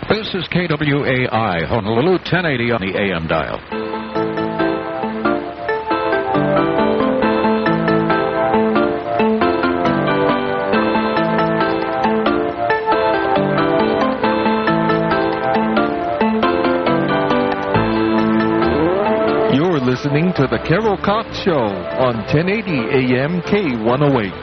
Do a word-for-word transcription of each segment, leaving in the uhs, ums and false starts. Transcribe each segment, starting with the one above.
This is K W A I, Honolulu, ten eighty on the A M dial. You're listening to The Carol Cox Show on ten eighty A M K one oh eight.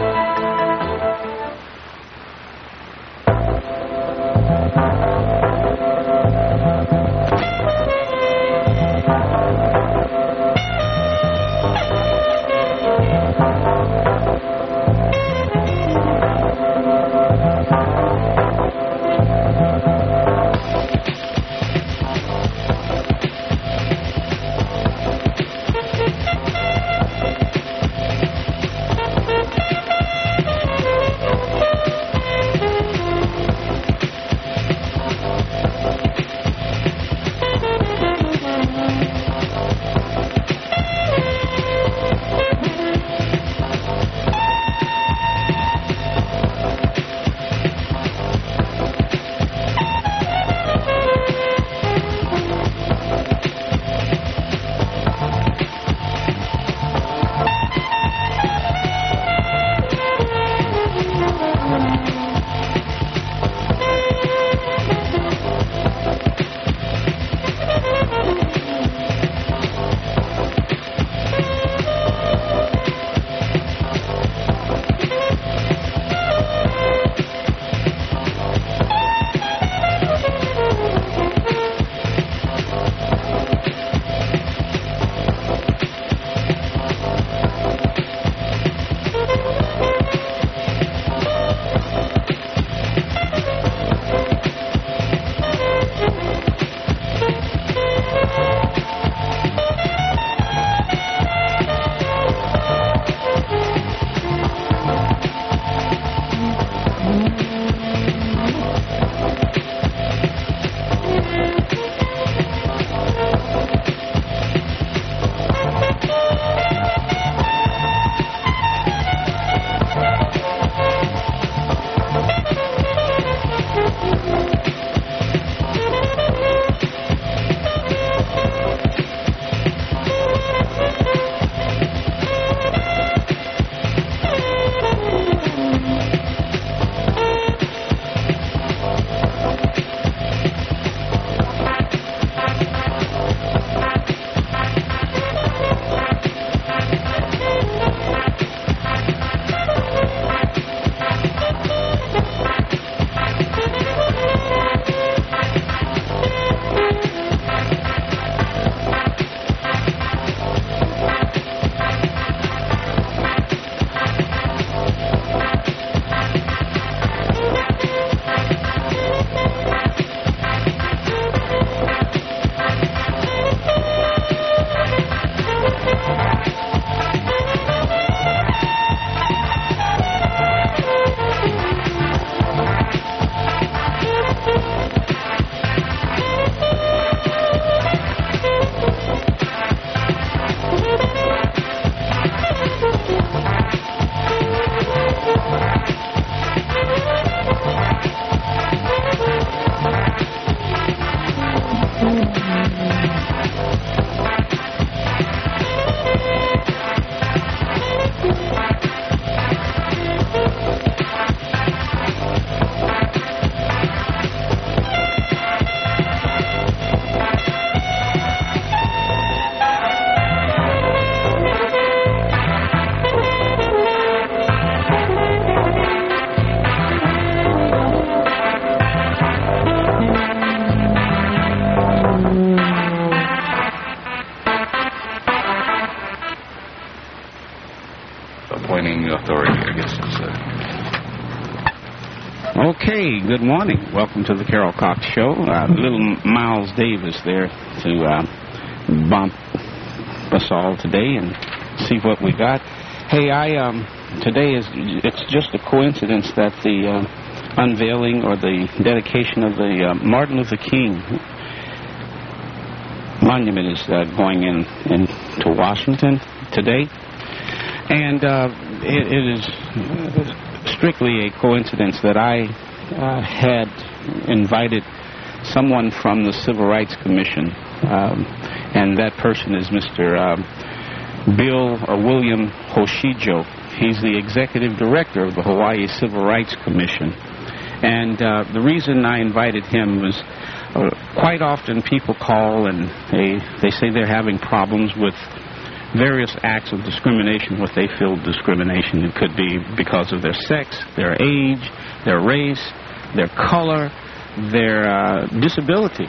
Okay, good morning. Welcome to the Carol Cox Show. Uh, little Miles Davis there to uh, bump us all today and see what we got. Hey, I um, today is it's just a coincidence that the uh, unveiling or the dedication of the uh, Martin Luther King monument is uh, going in into Washington today, and uh, it, it is strictly a coincidence that I uh, had invited someone from the Civil Rights Commission, um, and that person is Mister Um, Bill or William Hoshijo. He's the executive director of the Hawaii Civil Rights Commission. And uh, the reason I invited him was uh, quite often people call and they, they say they're having problems with various acts of discrimination, what they feel discrimination. It could be because of their sex, their age, their race, their color, their uh, disability.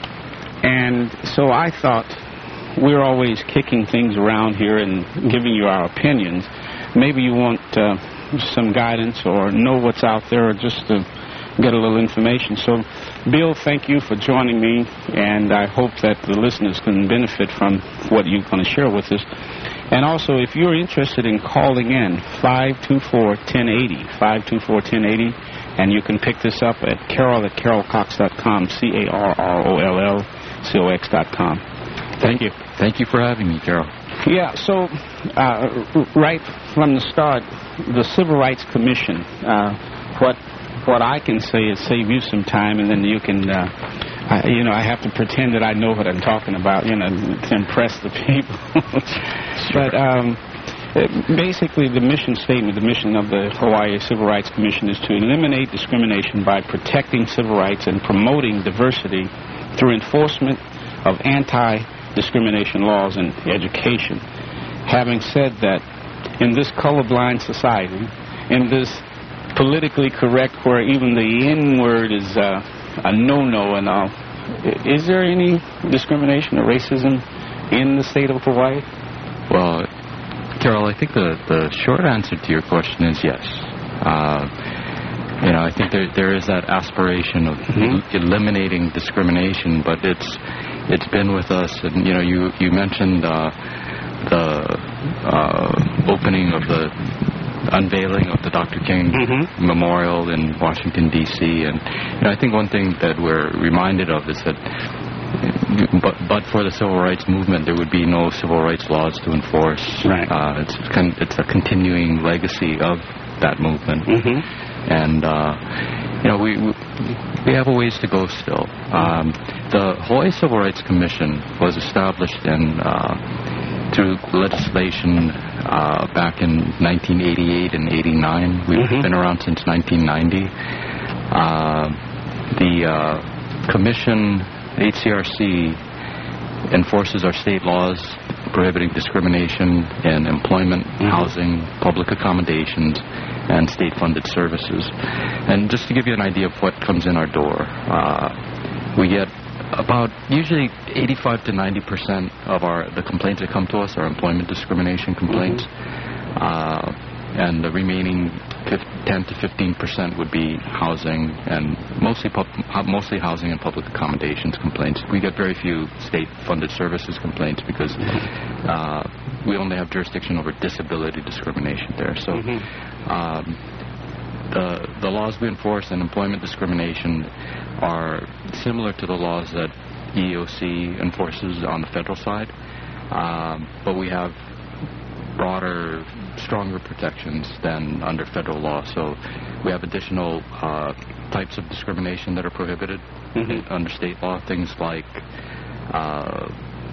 And so I thought, we're always kicking things around here and giving you our opinions. Maybe you want uh, some guidance or know what's out there or just to get a little information. So, Bill, thank you for joining me, and I hope that the listeners can benefit from what you're going to share with us. And also, if you're interested in calling in, five two four, one oh eight oh, five two four, one oh eight oh, and you can pick this up at carol at carol cox dot com, C A R R O L L C O X dot com. Thank you. Thank you for having me, Carol. Yeah, so uh, right from the start, the Civil Rights Commission, uh, what what I can say is save you some time, and then you can, uh, I, you know, I have to pretend that I know what I'm talking about, you know, to impress the people. But um, basically, the mission statement, the mission of the Hawaii Civil Rights Commission is to eliminate discrimination by protecting civil rights and promoting diversity through enforcement of anti-discrimination laws in education. Having said that, in this colorblind society, in this politically correct where even the N word is uh, a no-no and all, is there any discrimination or racism in the state of Hawaii? Well, Carol, I think the, the short answer to your question is yes. Uh, you know, I think there there is that aspiration of mm-hmm. el- eliminating discrimination, but it's it's been with us. And you know, you you mentioned uh, the uh, opening of the unveiling of the Doctor King mm-hmm. Memorial in Washington, D C And you know, I think one thing that we're reminded of is that but, but for the civil rights movement, there would be no civil rights laws to enforce. Right. Uh, it's, con- it's a continuing legacy of that movement. Mm-hmm. And, uh, you know, we, we have a ways to go still. Um, the Hawaii Civil Rights Commission was established in uh, through legislation uh, back in nineteen eighty-eight and eighty-nine. We've mm-hmm. been around since nineteen ninety. Uh, the uh, commission, H C R C, enforces our state laws prohibiting discrimination in employment, mm-hmm. housing, public accommodations, and state-funded services. And just to give you an idea of what comes in our door, uh, we get about usually eighty-five to ninety percent of our the complaints that come to us are employment discrimination complaints, mm-hmm. uh, and the remaining ten to fifteen percent would be housing and mostly pub, mostly housing and public accommodations complaints. We get very few state-funded services complaints because uh, we only have jurisdiction over disability discrimination there. So mm-hmm. um, the the laws we enforce in employment discrimination are similar to the laws that E E O C enforces on the federal side, um, but we have broader, stronger protections than under federal law. So we have additional uh, types of discrimination that are prohibited mm-hmm. under state law, things like uh,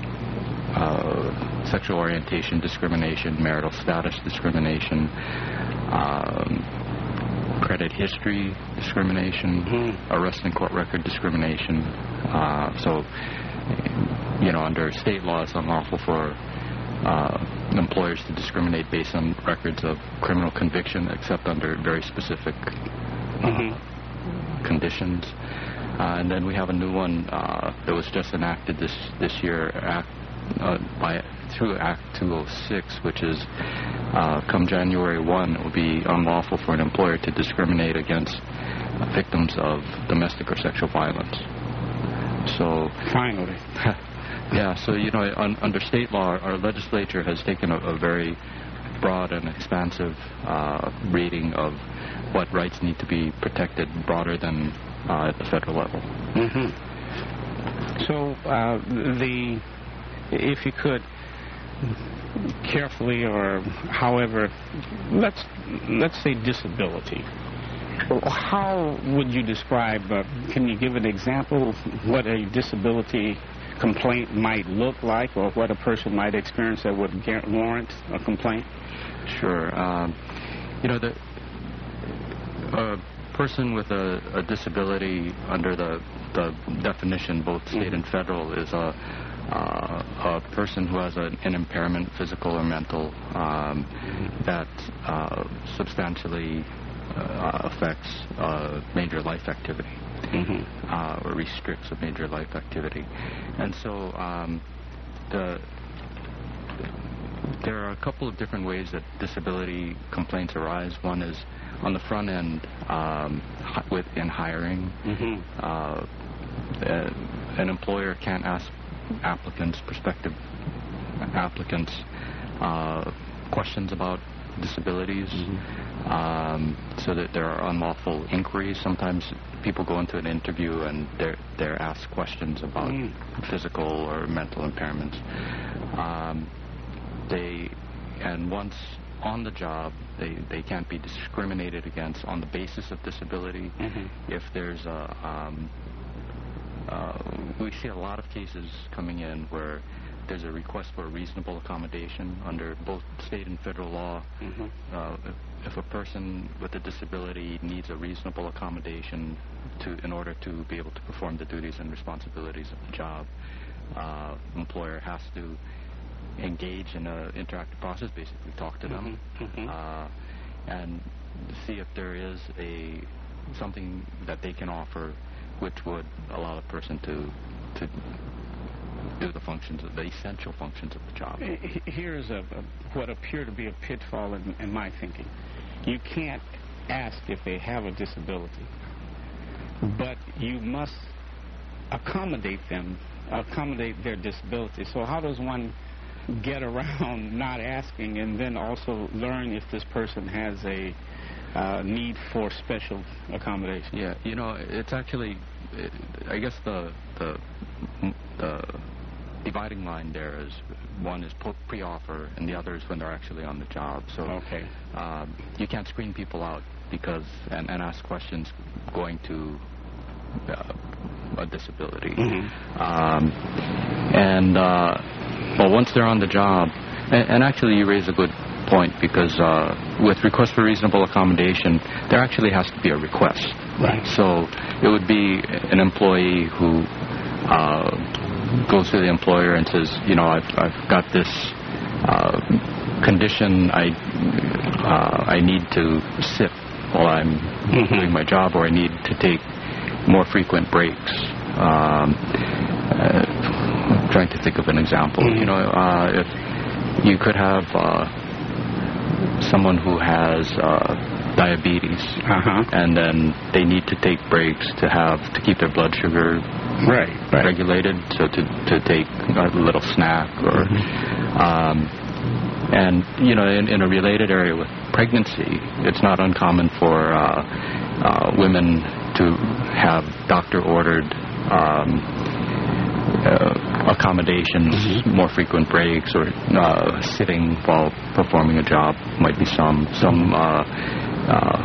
uh, sexual orientation discrimination, marital status discrimination, um, credit history discrimination, mm-hmm. arrest and court record discrimination. Uh, so, you know, under state law, it's unlawful for uh, employers to discriminate based on records of criminal conviction, except under very specific uh, mm-hmm. conditions. Uh, and then we have a new one uh, that was just enacted this this year, act, uh, by through Act two oh six, which is uh, come January first, it will be unlawful for an employer to discriminate against victims of domestic or sexual violence. So finally, yeah. So you know, un, under state law, our legislature has taken a, a very broad and expansive uh, reading of what rights need to be protected, broader than uh, at the federal level. Mm-hmm. So uh, the, if you could carefully, or however, let's let's say disability. How would you describe, uh, can you give an example of what a disability complaint might look like, or what a person might experience that would warrant a complaint? Sure. Um, you know, the a person with a, a disability under the, the definition, both state mm-hmm. and federal, is a, uh, a person who has a, an impairment, physical or mental, um, that uh, substantially uh, affects uh, major life activity. Mm-hmm. Uh, or restricts a major life activity. And so um, the, there are a couple of different ways that disability complaints arise. One is on the front end um, hi- with in hiring. Mm-hmm. Uh, uh, an employer can't ask applicants, prospective applicants, uh, questions about disabilities, mm-hmm. um, so that there are unlawful inquiries. Sometimes people go into an interview and they're they're asked questions about mm. physical or mental impairments. Um, they and once on the job, they, they can't be discriminated against on the basis of disability. Mm-hmm. If there's a um, uh, we see a lot of cases coming in where there's a request for a reasonable accommodation under both state and federal law. Mm-hmm. Uh, if, if a person with a disability needs a reasonable accommodation to, in order to be able to perform the duties and responsibilities of the job, uh, employer has to engage in an interactive process, basically talk to them, mm-hmm. uh, and see if there is a something that they can offer which would allow a person to to do the functions, of the essential functions of the job. Here's a, a what appear to be a pitfall in, in my thinking. You can't ask if they have a disability, but you must accommodate them, accommodate their disability. So how does one get around not asking and then also learn if this person has a uh, need for special accommodation? Yeah, you know, it's actually, it, I guess the the the dividing line there is one is pre-offer and the other is when they're actually on the job. So okay. um, you can't screen people out because and, and ask questions going to uh, a disability. Mm-hmm. Um, and uh, well, once they're on the job, and, and actually you raise a good point because uh, with request for reasonable accommodation, there actually has to be a request. Right. So it would be an employee who uh, goes to the employer and says, you know, I've, I've got this uh, condition, I uh, I need to sit while I'm mm-hmm. doing my job, or I need to take more frequent breaks. Um, uh, I'm trying to think of an example. Mm-hmm. You know, uh, if you could have uh, someone who has uh, diabetes, uh-huh. and then they need to take breaks to have to keep their blood sugar right, right. regulated, so to to take a little snack or. Mm-hmm. Um, and you know, in, in a related area with pregnancy, it's not uncommon for uh, uh, women to have doctor-ordered um, uh, accommodations, mm-hmm. more frequent breaks, or uh, sitting while performing a job. Might be some some, uh, uh,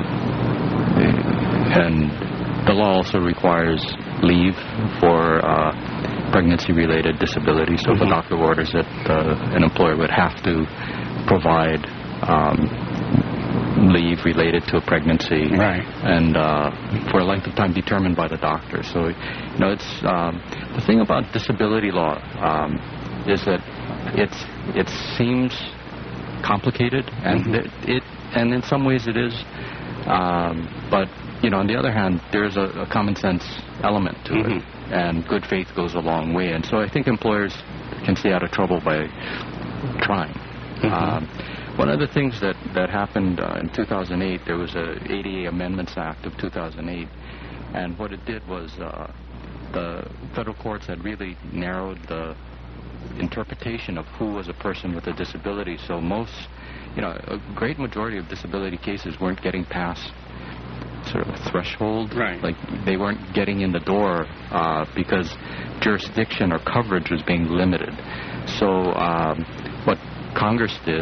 and the law also requires leave for uh, pregnancy-related disability. So, mm-hmm. if a doctor orders it, uh, an employer would have to provide um, leave related to a pregnancy, right. and uh, for a length of time determined by the doctor. So, you know, it's um, the thing about disability law um, is that it's it seems complicated, and mm-hmm. it, it and in some ways it is, um, but you know, on the other hand, there's a, a common sense element to mm-hmm. it, and good faith goes a long way. And so I think employers can stay out of trouble by trying. Mm-hmm. Um, one of the things that, that happened uh, in two thousand eight, there was a A D A Amendments Act of two thousand eight, and what it did was uh, the federal courts had really narrowed the interpretation of who was a person with a disability. So most, you know, a great majority of disability cases weren't getting past sort of a threshold. Right. Like they weren't getting in the door uh, because jurisdiction or coverage was being limited. So um, what Congress did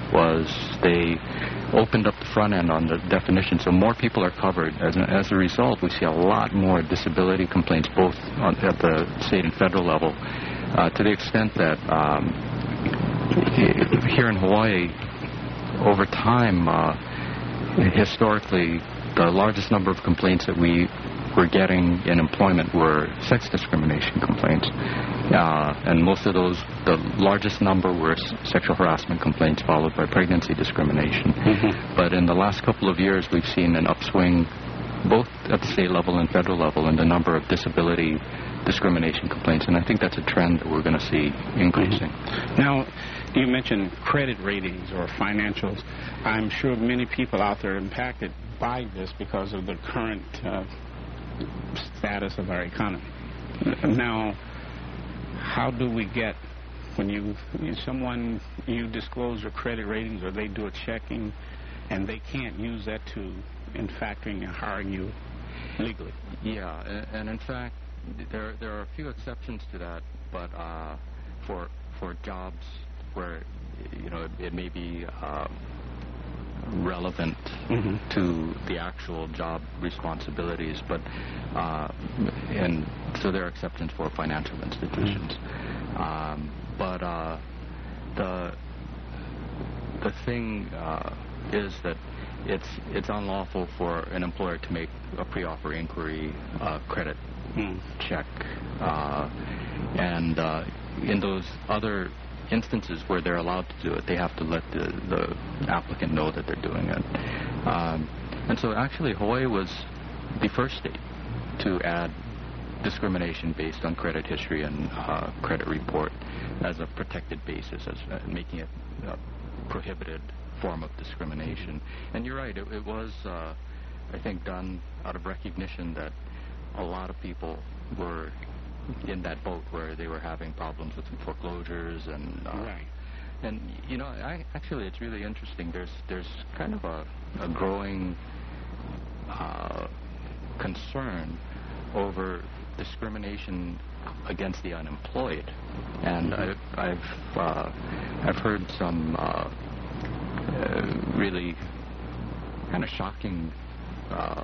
was they opened up the front end on the definition, so more people are covered. As a, as a result, we see a lot more disability complaints, both on, at the state and federal level, uh, to the extent that um, here in Hawaii, over time, uh, historically, the largest number of complaints that we were getting in employment were sex discrimination complaints. Uh, and most of those, the largest number were s- sexual harassment complaints, followed by pregnancy discrimination. Mm-hmm. But in the last couple of years, we've seen an upswing, both at the state level and federal level, in the number of disability discrimination complaints. And I think that's a trend that we're going to see increasing. Mm-hmm. Now, you mentioned credit ratings or financials. I'm sure many people out there are impacted by this because of the current uh, status of our economy. Now, how do we get, when you, someone, you disclose your credit ratings or they do a checking and they can't use that to, in factoring and hiring you legally? Yeah, and, and in fact, there there are a few exceptions to that, but uh, for for jobs where, you know, it, it may be uh, relevant mm-hmm. to the actual job responsibilities, but uh, and so there are exceptions for financial institutions. Mm-hmm. Um, but uh, the the thing uh, is that it's it's unlawful for an employer to make a pre-offer inquiry uh, credit mm. check, uh, and uh, in those other instances where they're allowed to do it, they have to let the, the applicant know that they're doing it. Um, and so actually Hawaii was the first state to add discrimination based on credit history and uh, credit report as a protected basis, as uh, making it a prohibited form of discrimination. And you're right, it, it was, uh, I think, done out of recognition that a lot of people were in that boat where they were having problems with foreclosures and uh, right. And you know, I actually it's really interesting. There's there's kind of a, a growing uh, concern over discrimination against the unemployed, and I've I've, uh, I've heard some uh, uh, really kind of shocking Uh,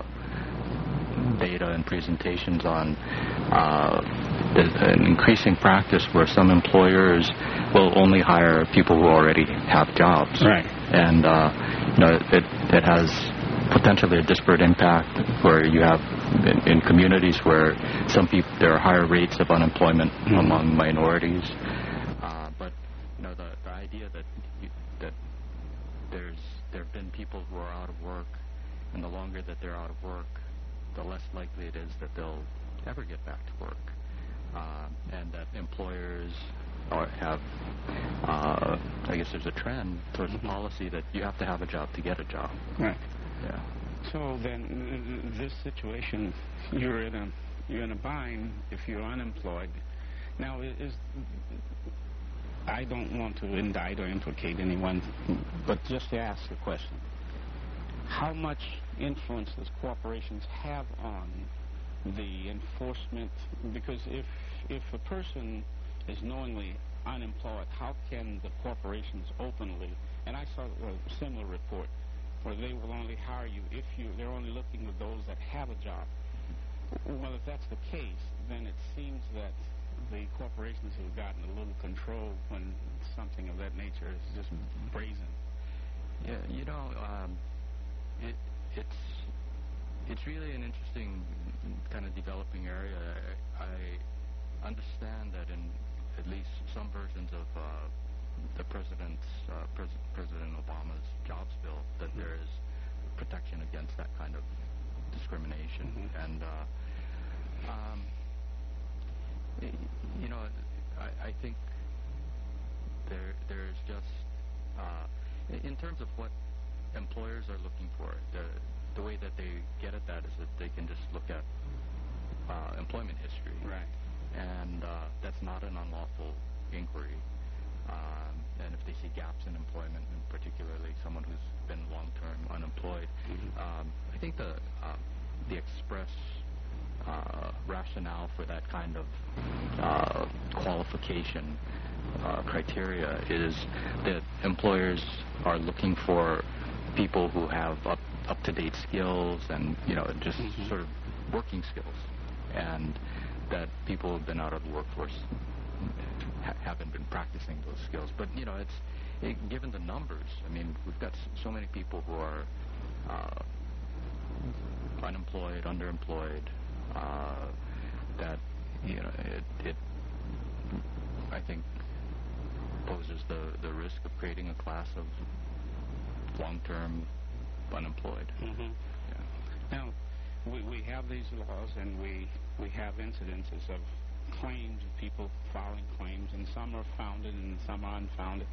data and presentations on uh, an increasing practice where some employers will only hire people who already have jobs. Right. And uh, you know, it, it has potentially a disparate impact where you have in, in communities where some people, there are higher rates of unemployment mm-hmm. among minorities. Uh, but you know, the, the idea that you, that there's there have been people who are out of work, and the longer that they're out of work, the less likely it is that they'll ever get back to work. Uh, and that employers are, have, uh, I guess there's a trend towards mm-hmm. a policy that you have to have a job to get a job. Right. Yeah. So then this situation, you're in a, you're in a bind if you're unemployed. Now, is I don't want to indict or implicate anyone, but just to ask the question, how much influence does corporations have on the enforcement? Because if if a person is knowingly unemployed, how can the corporations openly? And I saw a similar report where they will only hire you if you. They're only looking at those that have a job. Well, if that's the case, then it seems that the corporations have gotten a little control when something of that nature is just brazen. Yeah, you know. Um, It, it's it's really an interesting kind of developing area. I, I understand that in at least some versions of uh, the president's uh, pres- President Obama's jobs bill that mm-hmm. there is protection against that kind of discrimination. Mm-hmm. And uh, um, it, you know, I, I think there there's just uh, in terms of what employers are looking for, the the way that they get at that is that they can just look at uh, employment history. Right. And uh, that's not an unlawful inquiry. Um, and if they see gaps in employment, and particularly someone who's been long-term unemployed, mm-hmm. um, I think the uh, the express uh, rationale for that kind of uh, qualification uh, criteria is that employers are looking for people who have up, up-to-date skills and, you know, just mm-hmm. sort of working skills, and that people who have been out of the workforce ha- haven't been practicing those skills. But, you know, it's it, given the numbers, I mean, we've got so many people who are uh, unemployed, underemployed, uh, that, you know, it, it I think poses the, the risk of creating a class of long-term unemployed. Mm-hmm. Yeah. Now, we, we have these laws, and we, we have incidences of claims of people filing claims, and some are founded and some are unfounded.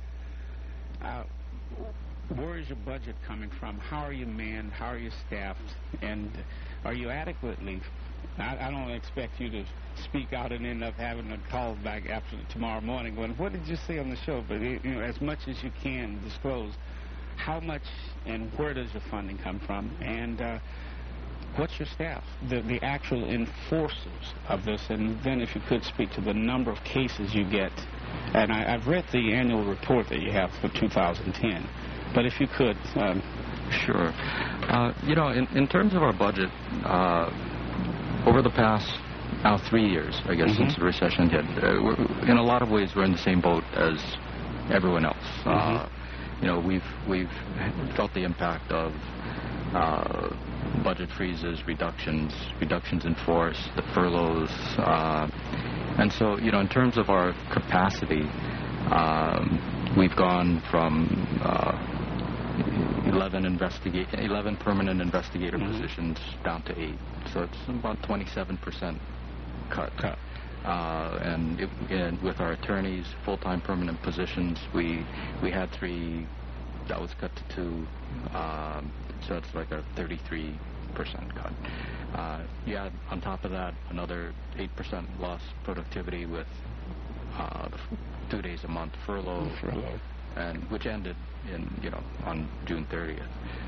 Uh, where is your budget coming from? How are you manned? How are you staffed? And are you adequately... I, I don't expect you to speak out and end up having a call back after tomorrow morning going, what did you say on the show? But, you know, as much as you can disclose, how much and where does your funding come from? And uh, what's your staff, the, the actual enforcers of this? And then if you could speak to the number of cases you get. And I, I've read the annual report that you have for two thousand ten. But if you could... Um, sure. Uh, you know, in, in terms of our budget... Uh, Over the past now three years, I guess, mm-hmm. since the recession hit, uh, we're, in a lot of ways we're in the same boat as everyone else. Mm-hmm. Uh, you know, we've we've felt the impact of uh, budget freezes, reductions, reductions in force, the furloughs, uh, and so you know, in terms of our capacity, um, we've gone from uh, eleven investigate, eleven permanent investigator mm-hmm. positions down to eight. So it's about twenty-seven percent cut. cut. Uh, and, it, and with our attorneys, full-time permanent positions, we we had three. That was cut to two. Um, so it's like a thirty-three percent cut. Uh, you add on top of that another eight percent lost productivity with uh, the f- two days a month furlough. Furlough. And which ended in, you know, on June thirtieth.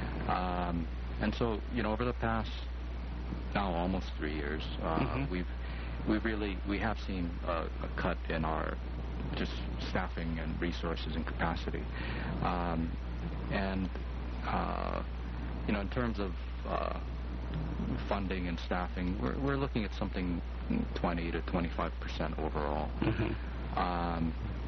Um, and so, you know, over the past now almost three years, uh, mm-hmm. we've we really we have seen a, a cut in our just staffing and resources and capacity. Um, and uh, you know, in terms of uh, funding and staffing, we're we're looking at something twenty to twenty-five percent overall. Mm-hmm. Um,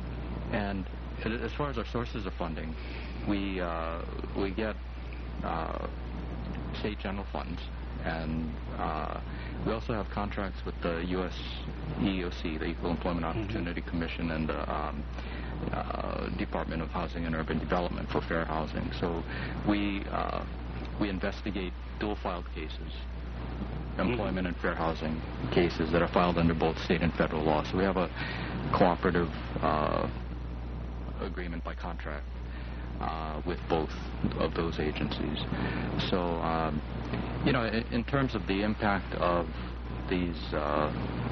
and as far as our sources of funding, we uh, we get uh, state general funds, and uh, we also have contracts with the U S E E O C, the Equal Employment Opportunity mm-hmm. Commission, and the um, uh, Department of Housing and Urban Development for fair housing. So we uh, we investigate dual-filed cases, employment mm-hmm. and fair housing cases that are filed under both state and federal law. So we have a cooperative Uh, agreement by contract uh, with both of those agencies. So, um, you know, in, in terms of the impact of these uh,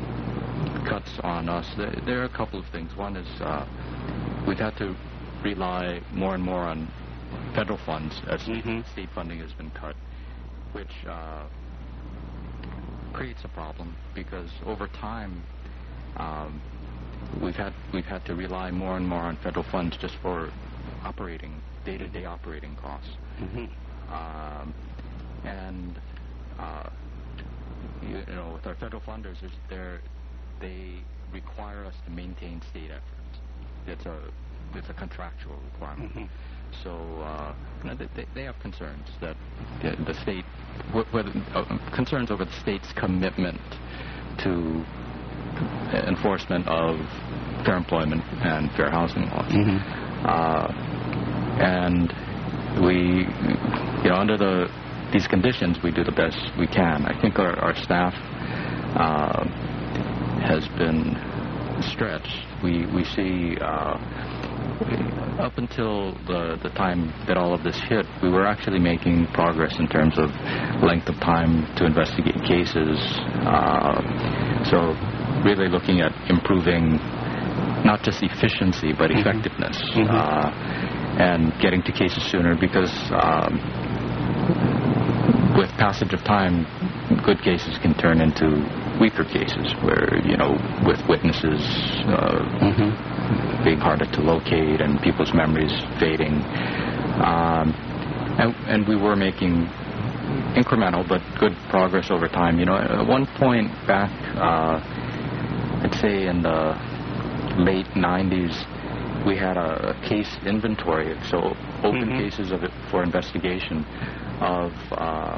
cuts on us, there, there are a couple of things. One is uh, we've had to rely more and more on federal funds as mm-hmm. state funding has been cut, which uh, creates a problem because over time um, We've had we've had to rely more and more on federal funds just for operating day-to-day operating costs, mm-hmm. um, and uh, you, you know, with our federal funders, they're, they require us to maintain state efforts. It's a it's a contractual requirement. Mm-hmm. So uh, you know, they, they have concerns that the, the state, whether, uh, concerns over the state's commitment to enforcement of fair employment and fair housing laws. Mm-hmm. Uh, and we, you know, under the these conditions, we do the best we can. I think our, our staff uh, has been stretched. We we see uh, up until the the time that all of this hit, we were actually making progress in terms of length of time to investigate cases. Uh, so. Really looking at improving not just efficiency but effectiveness mm-hmm. uh, and getting to cases sooner because um, with passage of time, good cases can turn into weaker cases where, you know, with witnesses uh, mm-hmm. being harder to locate and people's memories fading. Um, and, and we were making incremental but good progress over time. You know, at one point back, uh, I'd say in the late nineties, we had a case inventory, so open mm-hmm. cases of it for investigation of, uh,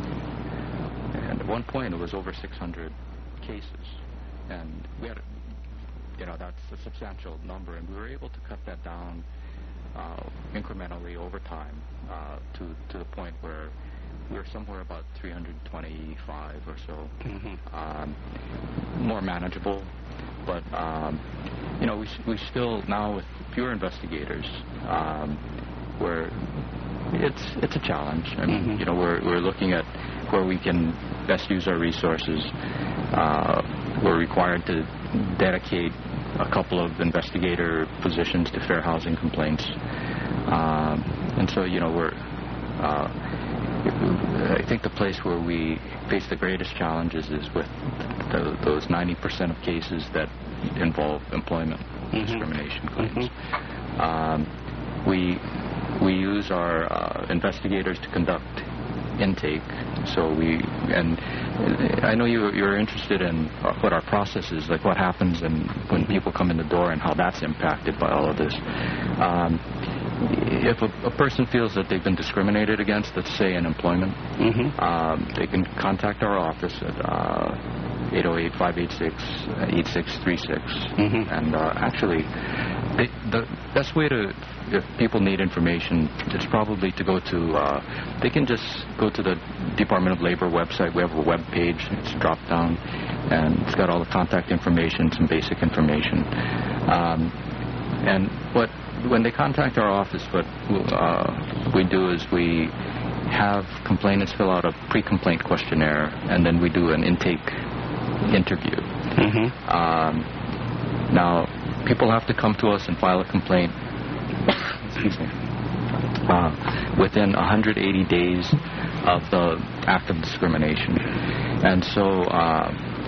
and at one point it was over six hundred cases, and we had, you know, that's a substantial number, and we were able to cut that down uh, incrementally over time uh, to to the point where we were somewhere about three hundred twenty-five or so, mm-hmm. um, more manageable. But um, you know, we we still now with fewer investigators, um, where it's it's a challenge. I mean, mm-hmm. you know, we're we're looking at where we can best use our resources. Uh, we're required to dedicate a couple of investigator positions to fair housing complaints, um, and so you know we're. Uh, I think the place where we face the greatest challenges is with the, those ninety percent of cases that involve employment mm-hmm. discrimination claims. Mm-hmm. Um, we we use our uh, investigators to conduct intake. So we and I know you you're interested in what our process is, like what happens and when people come in the door and how that's impacted by all of this. Um, If a, a person feels that they've been discriminated against, let's say in employment, mm-hmm. um, they can contact our office at uh, eight oh eight, five eight six, eight six three six. Mm-hmm. And uh, actually, they, the best way to, if people need information, it's probably to go to, uh, they can just go to the Department of Labor website. We have a web page. It's dropped down, and it's got all the contact information, some basic information. Um, and what When they contact our office, what uh, we do is we have complainants fill out a pre-complaint questionnaire, and then we do an intake interview. Mm-hmm. Um, now, people have to come to us and file a complaint excuse me, uh, within one hundred eighty days of the act of discrimination. And so uh,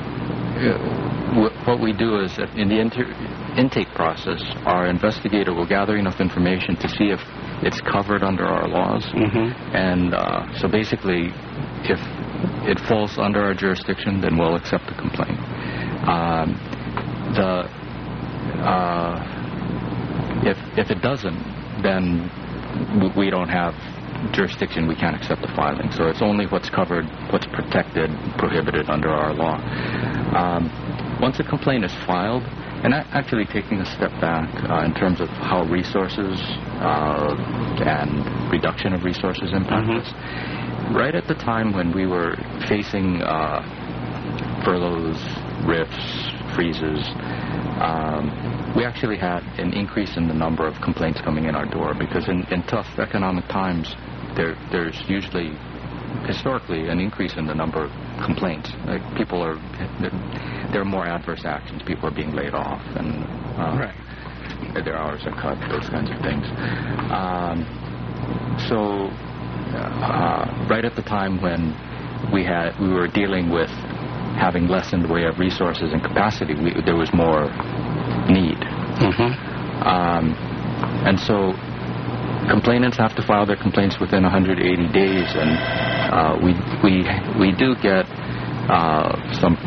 w- what we do is that in the inter- intake process, our investigator will gather enough information to see if it's covered under our laws. Mm-hmm. And uh, so basically, if it falls under our jurisdiction, then we'll accept the complaint. Um, the uh, if if it doesn't, then we don't have jurisdiction. We can't accept the filing. So it's only what's covered, what's protected, prohibited under our law. Um, once a complaint is filed, and actually taking a step back uh, in terms of how resources uh, and reduction of resources impact us. Mm-hmm. Right at the time when we were facing uh, furloughs, rifts, freezes, um, we actually had an increase in the number of complaints coming in our door, because in, in tough economic times, there, there's usually historically an increase in the number of complaints. Like people are, there are more adverse actions. People are being laid off, and uh, right. their hours are cut. Those kinds of things. Um, so, uh, right at the time when we had, we were dealing with having less in the way of resources and capacity, we, there was more need. Mm-hmm. Um, and so, complainants have to file their complaints within one hundred eighty days, and uh, we we we do get uh, some.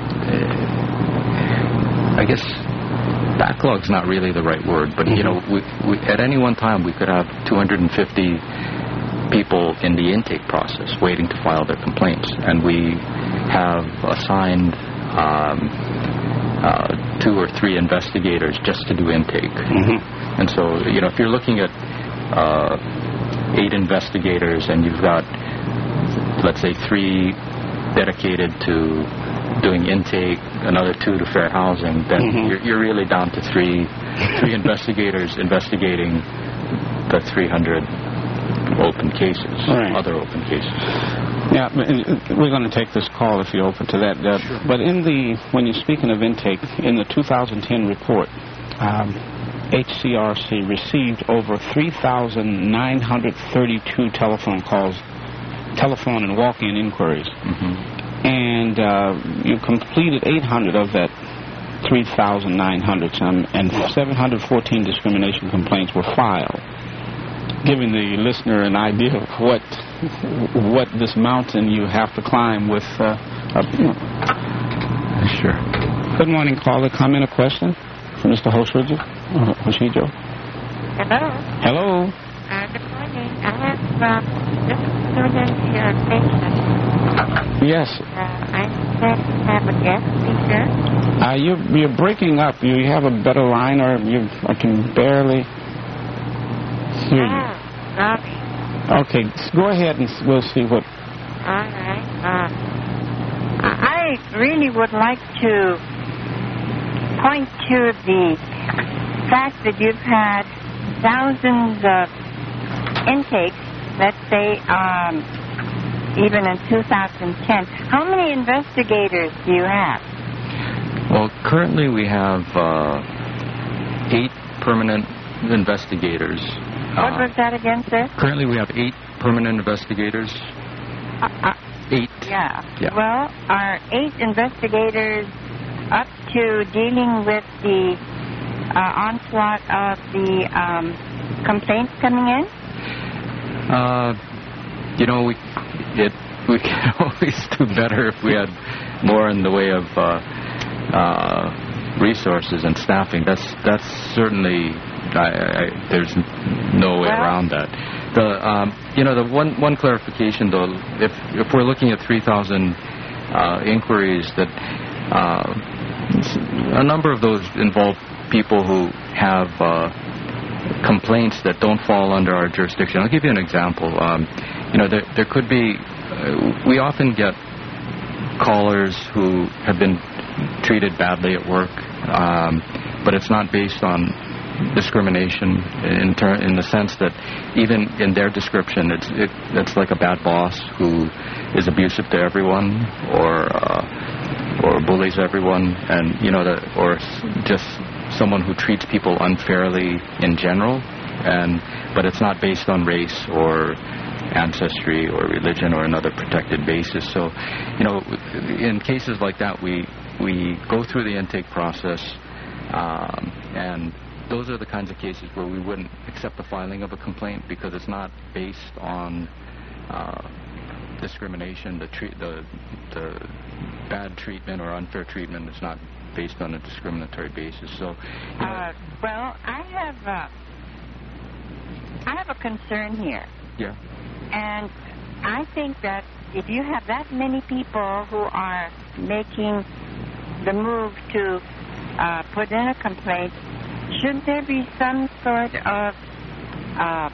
Uh, I guess backlog's not really the right word, but mm-hmm. you know, we, we, at any one time we could have two hundred fifty people in the intake process waiting to file their complaints, and we have assigned um, uh, two or three investigators just to do intake. Mm-hmm. And so, you know, if you're looking at Uh, eight investigators, and you've got, let's say, three dedicated to doing intake, another two to fair housing, then mm-hmm. you're, you're really down to three three investigators investigating the three hundred open cases, right. other open cases. Yeah, we're going to take this call if you're open to that. Uh, sure. But in the, when you're speaking of intake, in the two thousand ten report, um, H C R C received over three thousand nine hundred thirty-two telephone calls, telephone and walk-in inquiries. Mm-hmm. And uh, you completed eight hundred of that three thousand nine hundred some, and seven hundred fourteen discrimination complaints were filed, giving the listener an idea of what what this mountain you have to climb with. Uh, a, you know. Sure. Good morning, caller. Comment or question for Mister Hoshijo? Uh, Hoshijo? Hello. Hello. Uh, good morning. I have um, just student your patient. Yes. Uh, I said have a guest speaker. Uh, you, you're breaking up. You have a better line, or you, I can barely hear you. Oh, sorry. Okay, go ahead and we'll see what... All right. Uh, I really would like to point to the fact that you've had thousands of intakes, let's say, um, even in two thousand ten. How many investigators do you have? Well, currently we have uh, eight permanent investigators. What Uh, was that again, sir? Currently we have eight permanent investigators. Uh, uh, Eight. yeah. Yeah. Well, are eight investigators up to dealing with the uh, onslaught of the um, complaints coming in? Uh, you know, we it we could always do better if we had more in the way of uh, uh, resources and staffing. That's that's certainly I, I, there's no way Well, around that. The um, you know the one one clarification though, if if we're looking at three thousand uh, inquiries, that uh, a number of those involve people who have uh, complaints that don't fall under our jurisdiction. I'll give you an example. Um, you know, there there could be uh, we often get callers who have been treated badly at work, um, but it's not based on discrimination in ter- in the sense that even in their description, it's it, it's like a bad boss who is abusive to everyone, or uh, or bullies everyone, and you know, the, or just someone who treats people unfairly in general, and but it's not based on race or ancestry or religion or another protected basis. So, you know, in cases like that, we we go through the intake process, um, and those are the kinds of cases where we wouldn't accept the filing of a complaint because it's not based on uh, discrimination. The, treat, the the bad treatment or unfair treatment is not based on a discriminatory basis. So, you know, Uh, well, I have uh, I have a concern here, yeah, and I think that if you have that many people who are making the move to uh, put in a complaint, shouldn't there be some sort of uh,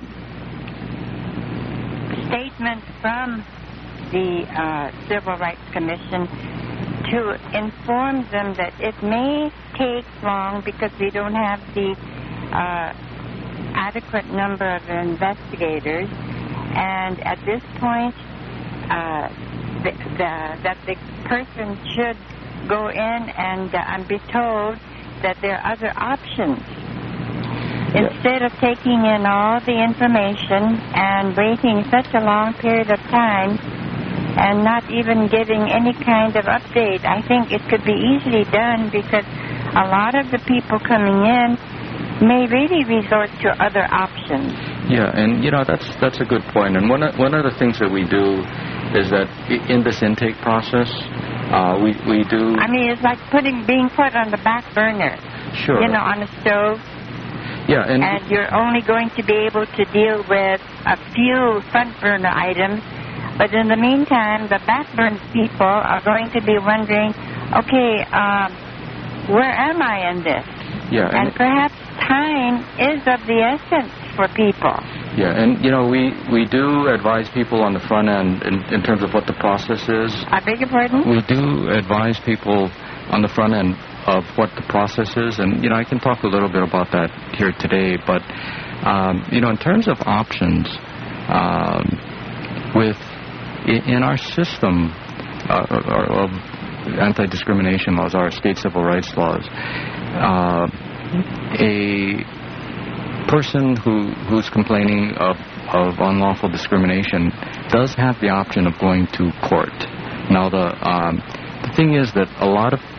statement from the uh, Civil Rights Commission to inform them that it may take long because we don't have the uh, adequate number of investigators, and at this point, uh, the, the, that the person should go in and, uh, and be told that there are other options. Yeah. Instead of taking in all the information and waiting such a long period of time and not even giving any kind of update, I think it could be easily done because a lot of the people coming in may really resort to other options. yeah, and you know that's that's a good point. And one of, one of the things that we do is that i- in this intake process, uh, we we do. I mean, it's like putting being put on the back burner, Sure. you know, on a stove. Yeah, and, And you're only going to be able to deal with a few front burner items. But in the meantime, the back burner people are going to be wondering, okay, um, where am I in this? yeah, and, And perhaps time is of the essence for people. yeah, and you know we we do advise people on the front end in, in terms of what the process is. I beg your pardon? We do advise people on the front end of what the process is, and you know I can talk a little bit about that here today. But um, you know, in terms of options, um, with in, in our system uh, of anti-discrimination laws, our state civil rights laws, uh, a person who who's complaining of of unlawful discrimination does have the option of going to court. Now the um, the thing is that a lot of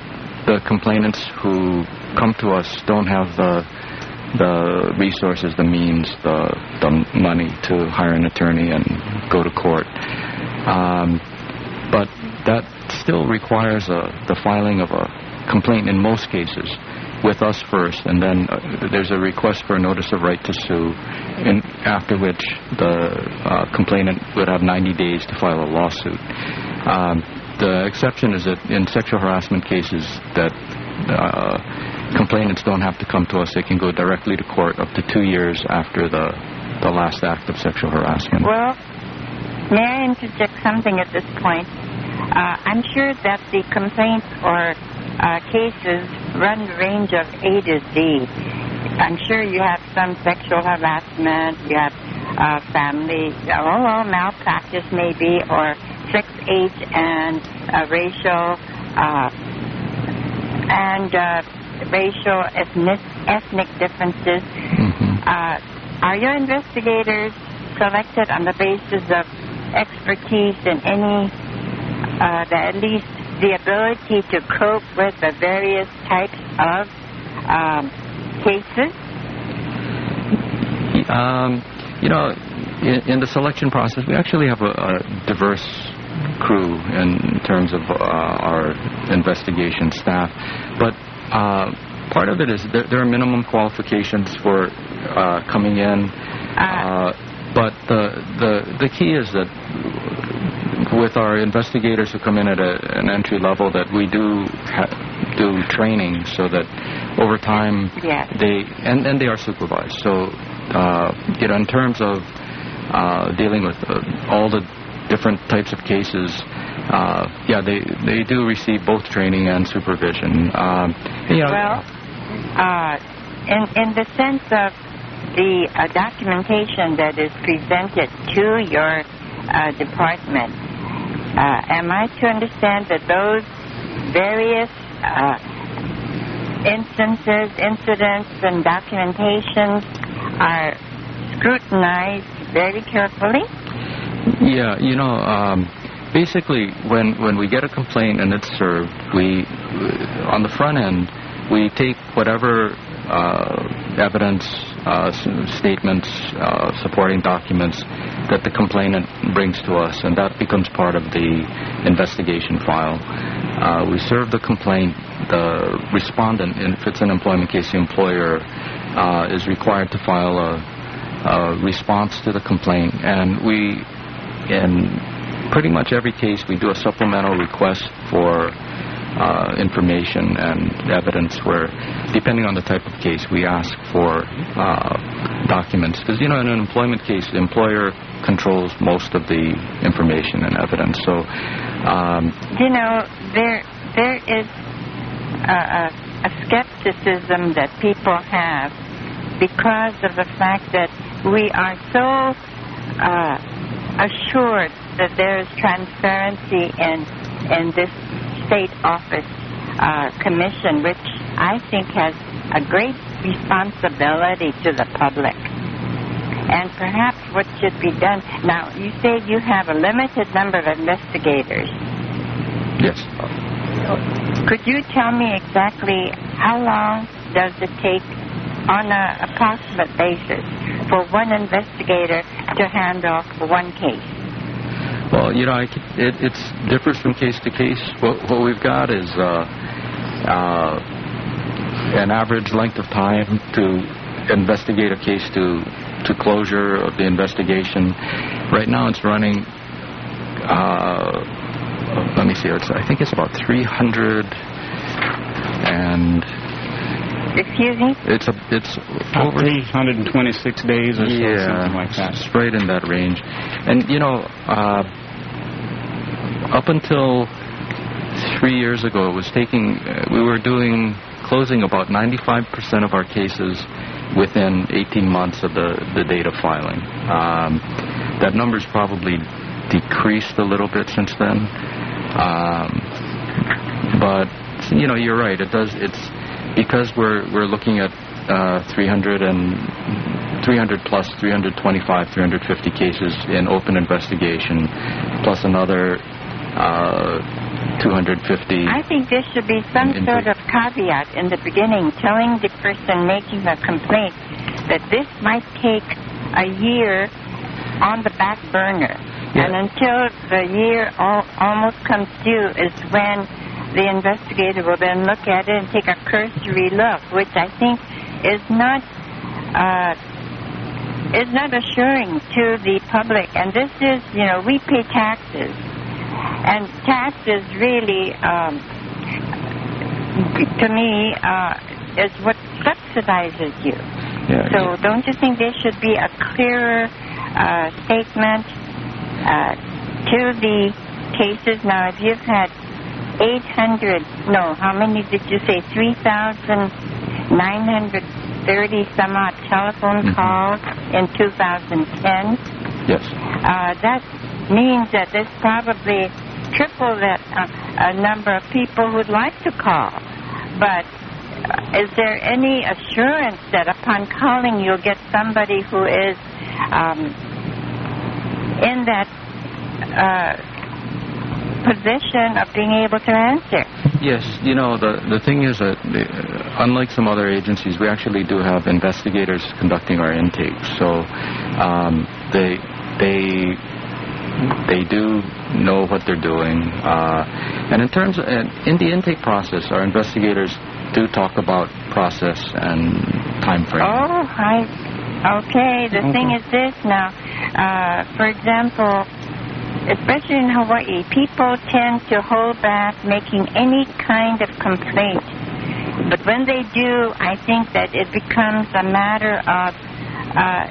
the complainants who come to us don't have the the resources, the means, the, the money to hire an attorney and go to court. Um, but that still requires a, the filing of a complaint in most cases with us first, and then uh, there's a request for a notice of right to sue, and after which the uh, complainant would have ninety days to file a lawsuit. Um, the exception is that in sexual harassment cases that uh, complainants don't have to come to us. They can go directly to court up to two years after the the last act of sexual harassment. Well, may I interject something at this point? Uh, I'm sure that the complaints or uh, cases run the range of A to Z. I'm sure you have some sexual harassment, you have uh, family, oh, well, malpractice maybe, or sex, age, and uh, racial, uh, and uh, racial, ethnic, ethnic differences. Mm-hmm. Uh, are your investigators selected on the basis of expertise in any, uh, the, at least the ability to cope with the various types of um, cases? Um, you know, in, in the selection process, we actually have a, a diverse crew in terms of uh, our investigation staff, but uh, part of it is there, there are minimum qualifications for uh, coming in, uh, but the, the the key is that with our investigators who come in at a, an entry level, that we do ha- do training so that over time yes. they and, and they are supervised. So uh, you know, in terms of uh, dealing with uh, all the different types of cases, uh, yeah, they they do receive both training and supervision. Um, you know, well, uh, in in the sense of the uh, documentation that is presented to your uh, department, uh, am I to understand that those various uh, instances, incidents, and documentations are scrutinized very carefully? Yeah, you know, um, basically, when, when we get a complaint and it's served, we, on the front end, we take whatever uh, evidence, uh, statements, uh, supporting documents that the complainant brings to us, and that becomes part of the investigation file. Uh, we serve the complaint. The respondent, if it's an employment case, the employer uh, is required to file a, a response to the complaint, and we, in pretty much every case, we do a supplemental request for uh, information and evidence where, depending on the type of case, we ask for uh, documents. Because, you know, in an employment case, the employer controls most of the information and evidence. So, um, you know, there there is a, a, a skepticism that people have because of the fact that we are so uh, assured that there is transparency in in this state office uh, commission, which I think has a great responsibility to the public. And perhaps what should be done... Now, you say you have a limited number of investigators. yes. Could you tell me exactly how long does it take on an approximate basis for one investigator to handle one case? Well, you know, I could, it it's differs from case to case. What, what we've got is uh, uh, an average length of time to investigate a case to to closure of the investigation. Right now, it's running. Uh, let me see. It's, I think it's about three hundred and. Excuse me? It's a it's over three hundred twenty-six days or so, yeah, something like that. It's right in that range. And you know, uh, up until three years ago, it was taking. Uh, we were doing closing about ninety-five percent of our cases within eighteen months of the the date of filing. Um, that number's probably decreased a little bit since then. Um, but you know, you're right. It does. It's because we're we're looking at uh, three hundred and three hundred plus three hundred twenty-five, three hundred fifty cases in open investigation, plus another uh, two hundred fifty. I think there should be some in- sort of caveat in the beginning telling the person making a complaint that this might take a year on the back burner. Yeah. And until the year al- almost comes due is when the investigator will then look at it and take a cursory look, which I think is not uh, is not assuring to the public. And this is, you know, we pay taxes. And taxes really, um, to me, uh, is what subsidizes you. Yeah, So yeah. don't you think there should be a clearer uh, statement uh, to the cases? Now, if you've had eight hundred, no, how many did you say? three thousand nine hundred thirty some odd telephone Mm-hmm. calls in two thousand ten. Yes. Uh, that means that there's probably triple that uh, a number of people who'd like to call. But uh, is there any assurance that upon calling you'll get somebody who is um, in that uh, position of being able to answer? Yes, you know, the, the thing is that uh, unlike some other agencies, we actually do have investigators conducting our intake. So um, they they they do know what they're doing. Uh, and in terms of, uh, in the intake process, our investigators do talk about process and time frame. Oh, I, okay. The Okay. thing is this now. Uh, for example, especially in Hawaii, people tend to hold back making any kind of complaint. But when they do, I think that it becomes a matter of uh,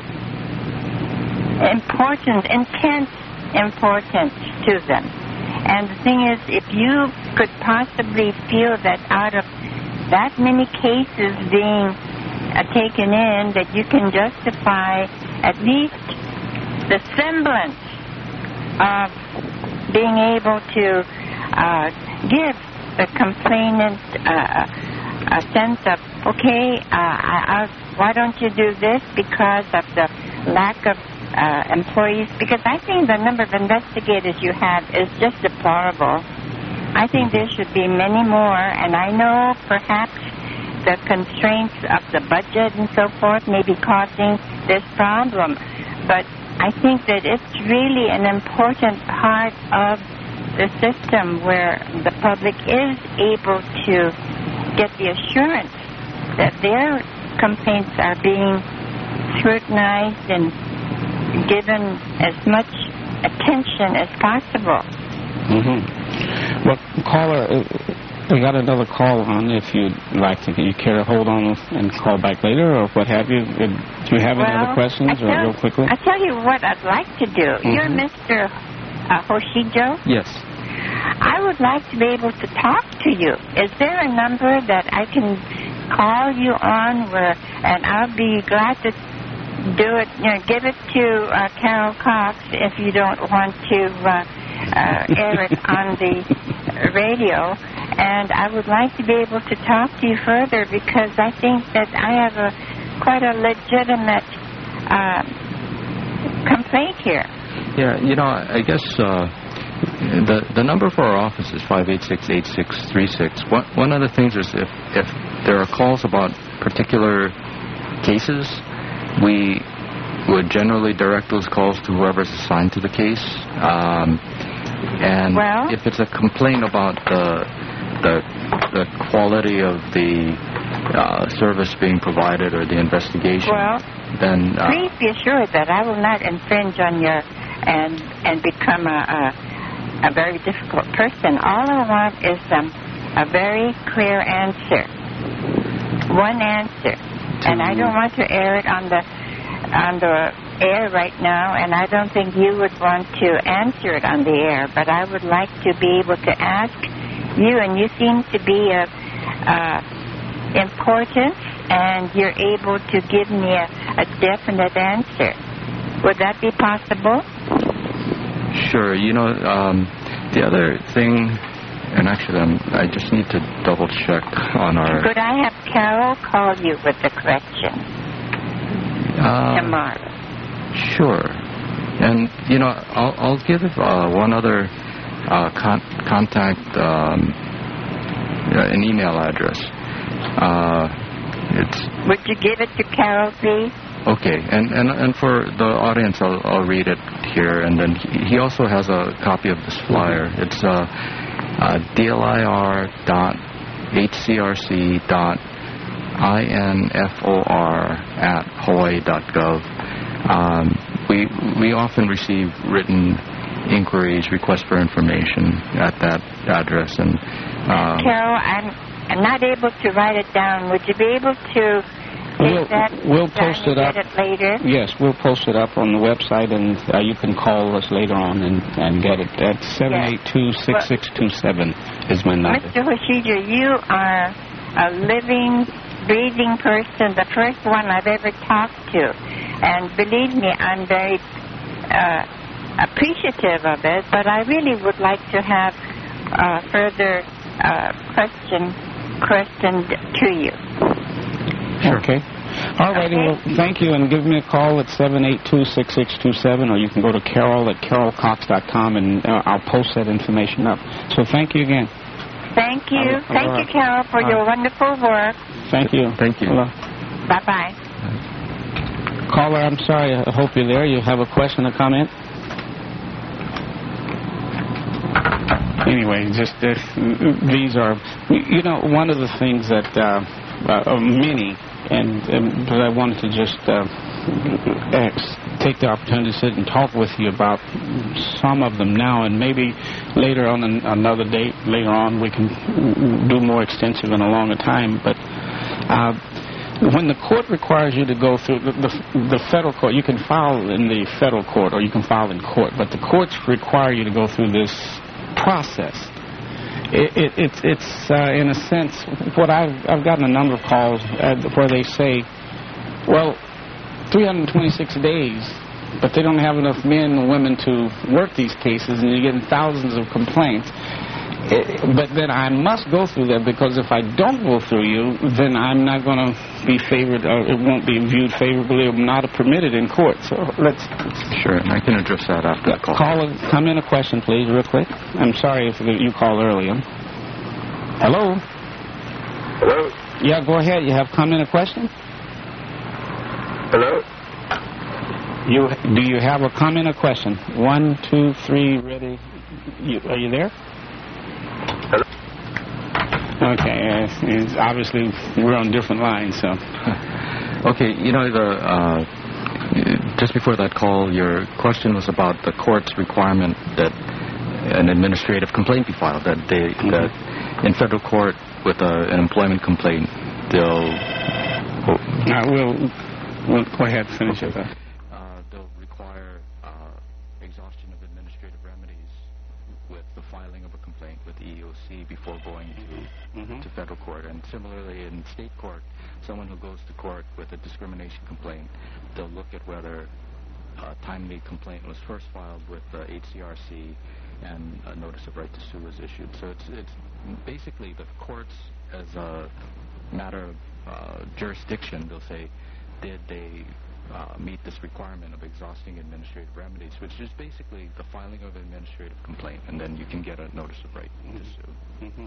importance, intense importance to them. And the thing is, if you could possibly feel that out of that many cases being uh, taken in, that you can justify at least the semblance of being able to uh, give the complainant uh, a sense of, okay, uh, I, I, why don't you do this because of the lack of uh, employees? Because I think the number of investigators you have is just deplorable. I think there should be many more, and I know perhaps the constraints of the budget and so forth may be causing this problem, but I think that it's really an important part of the system where the public is able to get the assurance that their complaints are being scrutinized and given as much attention as possible. Mm-hmm. Well, caller, uh, we got another call on. If you'd like to, you care to hold on and call back later, or what have you? Uh, Do you have any Well, other questions, I or tell, real quickly? I tell you what I'd like to do. Mm-hmm. You're Mister Uh, Hoshijo. Yes. I would like to be able to talk to you. Is there a number that I can call you on where, and I'll be glad to do it, you know, give it to uh, Carol Cox if you don't want to uh, uh, air it on the radio. And I would like to be able to talk to you further because I think that I have a quite a legitimate uh, complaint here. Yeah, you know, I guess uh, the the number for our office is five eight six, eight six three six. One, one of the things is if, if there are calls about particular cases, we would generally direct those calls to whoever's assigned to the case. Um, and Well? if it's a complaint about the the, the quality of the uh, service being provided or the investigation, Well, then uh, please be assured that I will not infringe on your and and become a, a, a very difficult person. All I want is um, a very clear answer, one answer, and I don't want to air it on the on the air right now, and I don't think you would want to answer it on the air. But I would like to be able to ask you, and you seem to be a, a important, and you're able to give me a, a definite answer. Would that be possible? Sure. You know, um, the other thing, and actually I'm, I just need to double check on our... Could I have Carol call you with the correction Uh, tomorrow? Sure. And, you know, I'll, I'll give uh, one other uh, con- contact um, an email address. Uh, it's. Would you give it to Carol, please? Okay, and, and and for the audience, I'll, I'll read it here, and then he, he also has a copy of this flyer. It's uh, uh, D L I R dot H C R C dot I N F O R at Hawaii dot gov. Um, we we often receive written inquiries, requests for information at that address, and um, Carol, I'm I'm not able to write it down. Would you be able to? We'll, that we'll post it up. It later? Yes, we'll post it up on the website, and uh, you can call us later on and, and get it. That's seven eight two, six six two seven is my number. Mister Hoshija, you are a living, breathing person, the first one I've ever talked to. And believe me, I'm very uh, appreciative of it, but I really would like to have uh, further uh, question questioned to you. Sure. Okay. All righty. Okay. Well, thank you, and give me a call at seven eight two, six six two seven, or you can go to Carol at carol cox dot com, and uh, I'll post that information up. So thank you again. Thank you. All right. Thank All you, right. Carol, for All your right. wonderful work. Thank you. Thank you. Hello. Bye-bye. Caller, I'm sorry. I hope you're there. You have a question or comment? Anyway, just uh, these are, you know, one of the things that uh, uh, many, and um, but I wanted to just uh, ex, take the opportunity to sit and talk with you about some of them now, and maybe later on, an, another date, later on, we can do more extensive in a longer time. But uh, when the court requires you to go through the, the, the federal court, you can file in the federal court or you can file in court, but the courts require you to go through this process. It, it, it's, it's uh, in a sense, what I've, I've gotten a number of calls uh, where they say, well, three hundred twenty-six days, but they don't have enough men and women to work these cases, and you're getting thousands of complaints. It, but then I must go through that, because if I don't go through you, then I'm not going to be favored, or it won't be viewed favorably, or not permitted in court. So let's... Sure, and I can address that after the call. Call, come in a question, please, real quick. I'm sorry if you called earlier. Hello? Hello? Yeah, go ahead. You have come in a question? Hello? You Do you have a comment or question? One, two, three, ready. You, are you there? Hello? Okay, uh, it's obviously we're on different lines, so. Okay, you know, the uh, just before that call, your question was about the court's requirement that an administrative complaint be filed, that they, mm-hmm. that in federal court with a, an employment complaint, they'll... Oh, uh, we'll, we'll go ahead and finish it. Uh, they'll require uh, exhaustion of administrative remedies with the filing of a complaint with the E E O C before going to, mm-hmm. to federal court. And similarly, in state court, someone who goes to court with a discrimination complaint, they'll look at whether a timely complaint was first filed with the H C R C and a notice of right to sue was issued. So it's, it's basically the courts, as a matter of uh, jurisdiction, they'll say, did they uh, meet this requirement of exhausting administrative remedies, which is basically the filing of an administrative complaint, and then you can get a notice of right mm-hmm. to sue. Mm-hmm.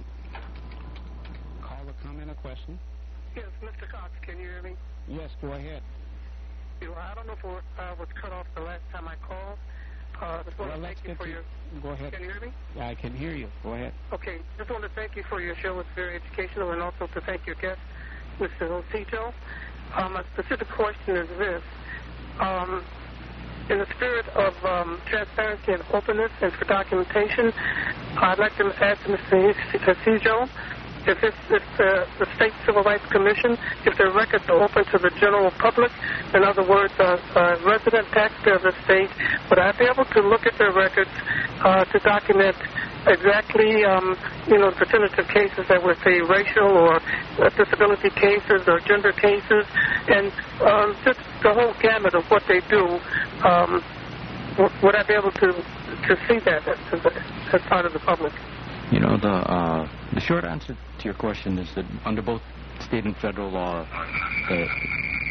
Call a comment or question? Yes, Mister Cox, can you hear me? Yes, go ahead. You know, I don't know if I was cut off the last time I called. Uh, just want well, to thank you for your... Go ahead. Can you hear me? Yeah, I can hear you. Go ahead. Okay, just want to thank you for your show. It's very educational, and also to thank your guest, Mister Hoshija. Um, my specific question is this. Um, in the spirit of um, transparency and openness and for documentation, I'd like to ask Mister Hoshija if, it's, if the, the State Civil Rights Commission, if their records are open to the general public, in other words, a uh, uh, resident taxpayer of the state, would I be able to look at their records uh, to document exactly, um, you know, definitive cases that would say racial or uh, disability cases or gender cases, and um, just the whole gamut of what they do. Um, w- would I be able to to see that as, as part of the public? You know, the uh, the short answer to your question is that under both state and federal law, the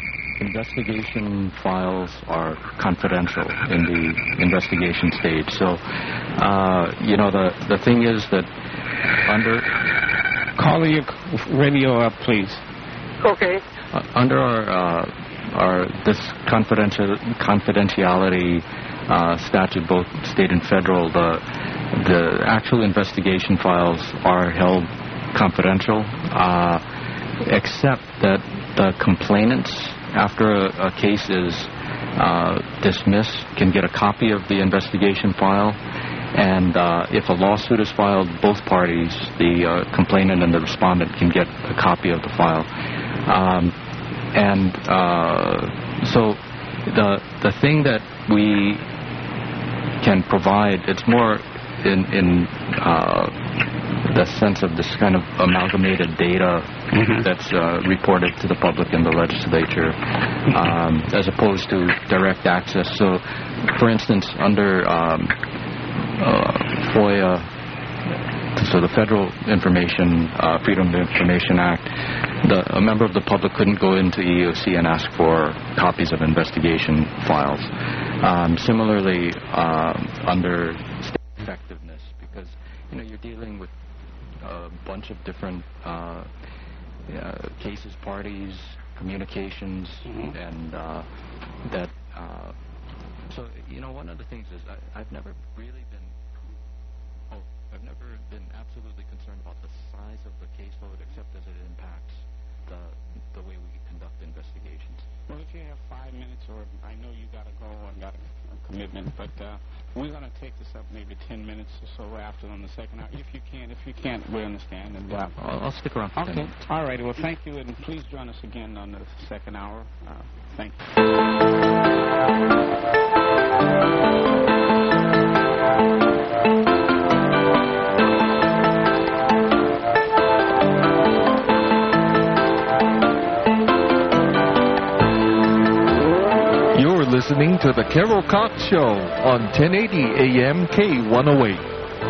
investigation files are confidential in the investigation stage. So, uh, you know, the, the thing is that under... Call your radio up, please. Okay. Uh, under our, uh, our this confidential confidentiality uh, statute, both state and federal, the, the actual investigation files are held confidential, uh, except that the complainants, after a, a case is uh, dismissed, can get a copy of the investigation file. And uh, if a lawsuit is filed, both parties, the uh, complainant and the respondent, can get a copy of the file. Um, and uh, so the the thing that we can provide, it's more in, in uh, the sense of this kind of amalgamated data mm-hmm. that's uh, reported to the public in the legislature, um, as opposed to direct access. So, for instance, under um, uh, FOIA, so the Federal Information uh, Freedom of Information Act, the, a member of the public couldn't go into E E O C and ask for copies of investigation files. Um, similarly, uh, under state effectiveness, because you know you're dealing with a bunch of different uh, uh, cases, parties, communications, mm-hmm. and uh, that. Uh, so you know, one of the things is I, I've never really been. Oh, I've never been absolutely concerned about the size of the caseload, except as it impacts the the way we conduct investigations. Well, if you have five minutes, or I know you got to go and got a, a commitment, but uh, we're going to take this up maybe ten minutes or so after on the second hour. If you can, if you can't, we understand. And uh, I'll, I'll stick around for okay. ten minutes. All right. Well, thank you, and please join us again on the second hour. Uh, thank you. Listening to the Carol Cox Show on ten eighty A M K one oh eight.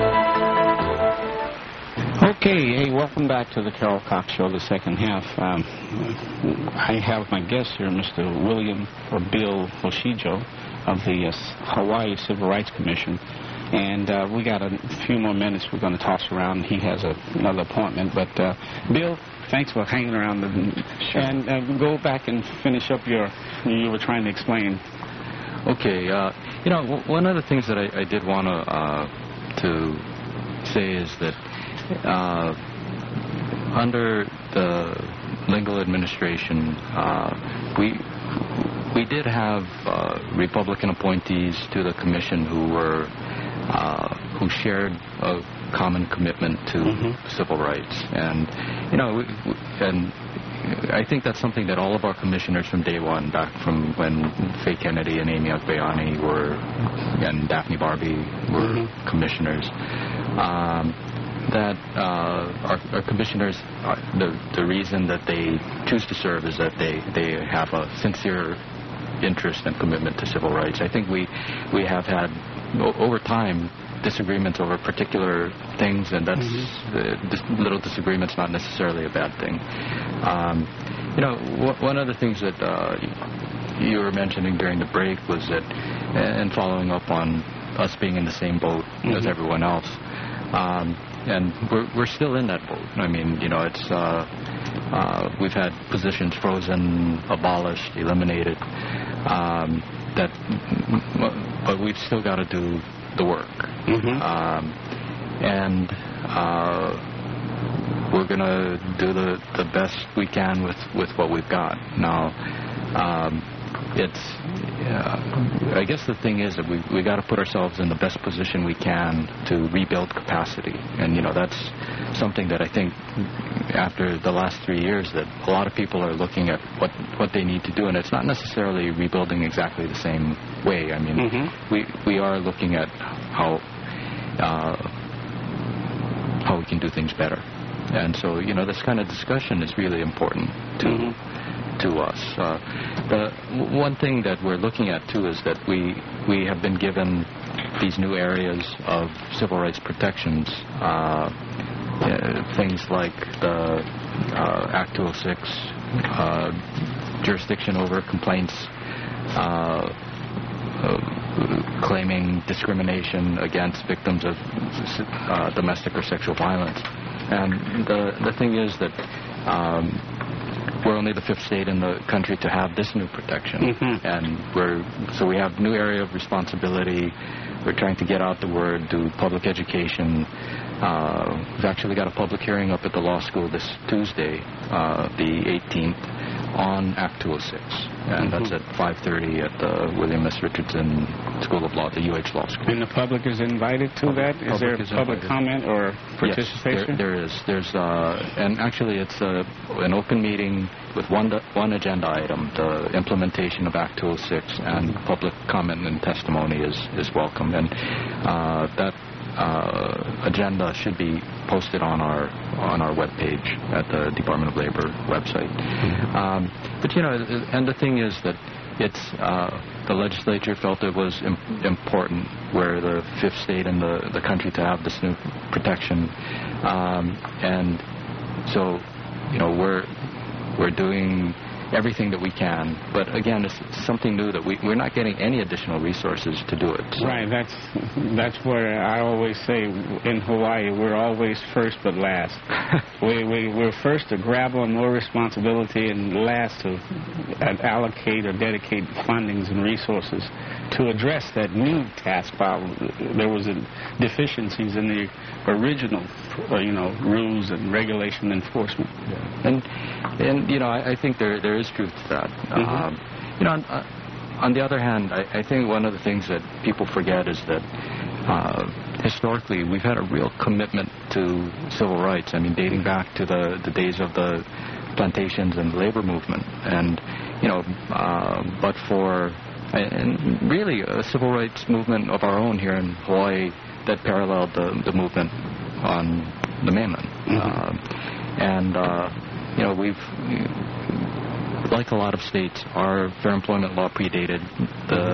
Okay, hey, welcome back to the Carol Cox Show, the second half. Um, I have my guest here, Mister William or Bill Hoshijo of the uh, Hawaii Civil Rights Commission. And uh, we got a few more minutes we're going to toss around. He has a, another appointment. But, uh, Bill, thanks for hanging around. The, sure. And uh, go back and finish up your, you were trying to explain. Okay. Uh, you know, w- one of the things that I, I did want to uh, to say is that uh, under the Lingle administration, uh, we we did have uh, Republican appointees to the commission who were uh, who shared a common commitment to mm-hmm. civil rights, and you know, we, we, and I think that's something that all of our commissioners from day one, back from when Faye Kennedy and Amy Agbayani were, and Daphne Barbie were mm-hmm. commissioners, um, that uh, our, our commissioners, are, the the reason that they choose to serve is that they, they have a sincere interest and commitment to civil rights. I think we we have had, o- over time, disagreements over particular things, and that's mm-hmm. uh, dis- little disagreements not necessarily a bad thing. Um, you know, w- one of the things that uh, you were mentioning during the break was that, and following up on us being in the same boat mm-hmm. as everyone else, um, and we're we're still in that boat. I mean, you know, it's uh, uh, we've had positions frozen, abolished, eliminated. Um, that, but we've still got to do the work, mm-hmm. um, and uh, we're going to do the, the best we can with, with what we've got. Now, um, it's, uh, I guess the thing is that we we got to put ourselves in the best position we can to rebuild capacity, and you know that's something that I think after the last three years that a lot of people are looking at what, what they need to do, and it's not necessarily rebuilding exactly the same way. I mean, mm-hmm. we we are looking at how uh, how we can do things better, and so you know this kind of discussion is really important to mm-hmm. to us. Uh, the w- one thing that we're looking at too is that we we have been given these new areas of civil rights protections. Uh, Uh, things like the uh, Act two oh six uh, jurisdiction over complaints uh, uh, claiming discrimination against victims of uh, domestic or sexual violence. And the the thing is that um, we're only the fifth state in the country to have this new protection, mm-hmm. and we're so we have new area of responsibility. We're trying to get out the word, do public education. Uh, we've actually got a public hearing up at the law school this Tuesday, uh, the eighteenth, on Act two oh six, and that's at five thirty at the William S. Richardson School of Law, the U H Law School. And the public is invited to public, that? Is public there is public invited. comment or participation? Yes, there, there is. There's, uh, and actually it's uh, an open meeting with one one agenda item, the implementation of Act two oh six, and public comment and testimony is, is welcome. And uh, that uh, agenda should be posted on our on our webpage at the Department of Labor website. Mm-hmm. um, but you know, and the thing is that it's uh, the legislature felt it was im- important, where the fifth state in the, the country to have this new protection, um, and so you know we're we're doing everything that we can, but again, it's something new that we, we're not getting any additional resources to do it. So. Right, that's that's where I always say in Hawaii, we're always first but last. we, we, we're first to grab on more responsibility and last to allocate or dedicate fundings and resources to address that new task file. There was a deficiencies in the original, uh, you know, rules and regulation enforcement. Yeah. And, and you know, I, I think there there is truth to that. Mm-hmm. Um, you know, on, uh, on the other hand, I, I think one of the things that people forget is that uh, historically we've had a real commitment to civil rights. I mean, dating back to the, the days of the plantations and the labor movement. And, you know, uh, but for, and really a civil rights movement of our own here in Hawaii that paralleled the, the movement on the mainland. Mm-hmm. Uh, and, uh, you know, we've, like a lot of states, our Fair Employment Law predated the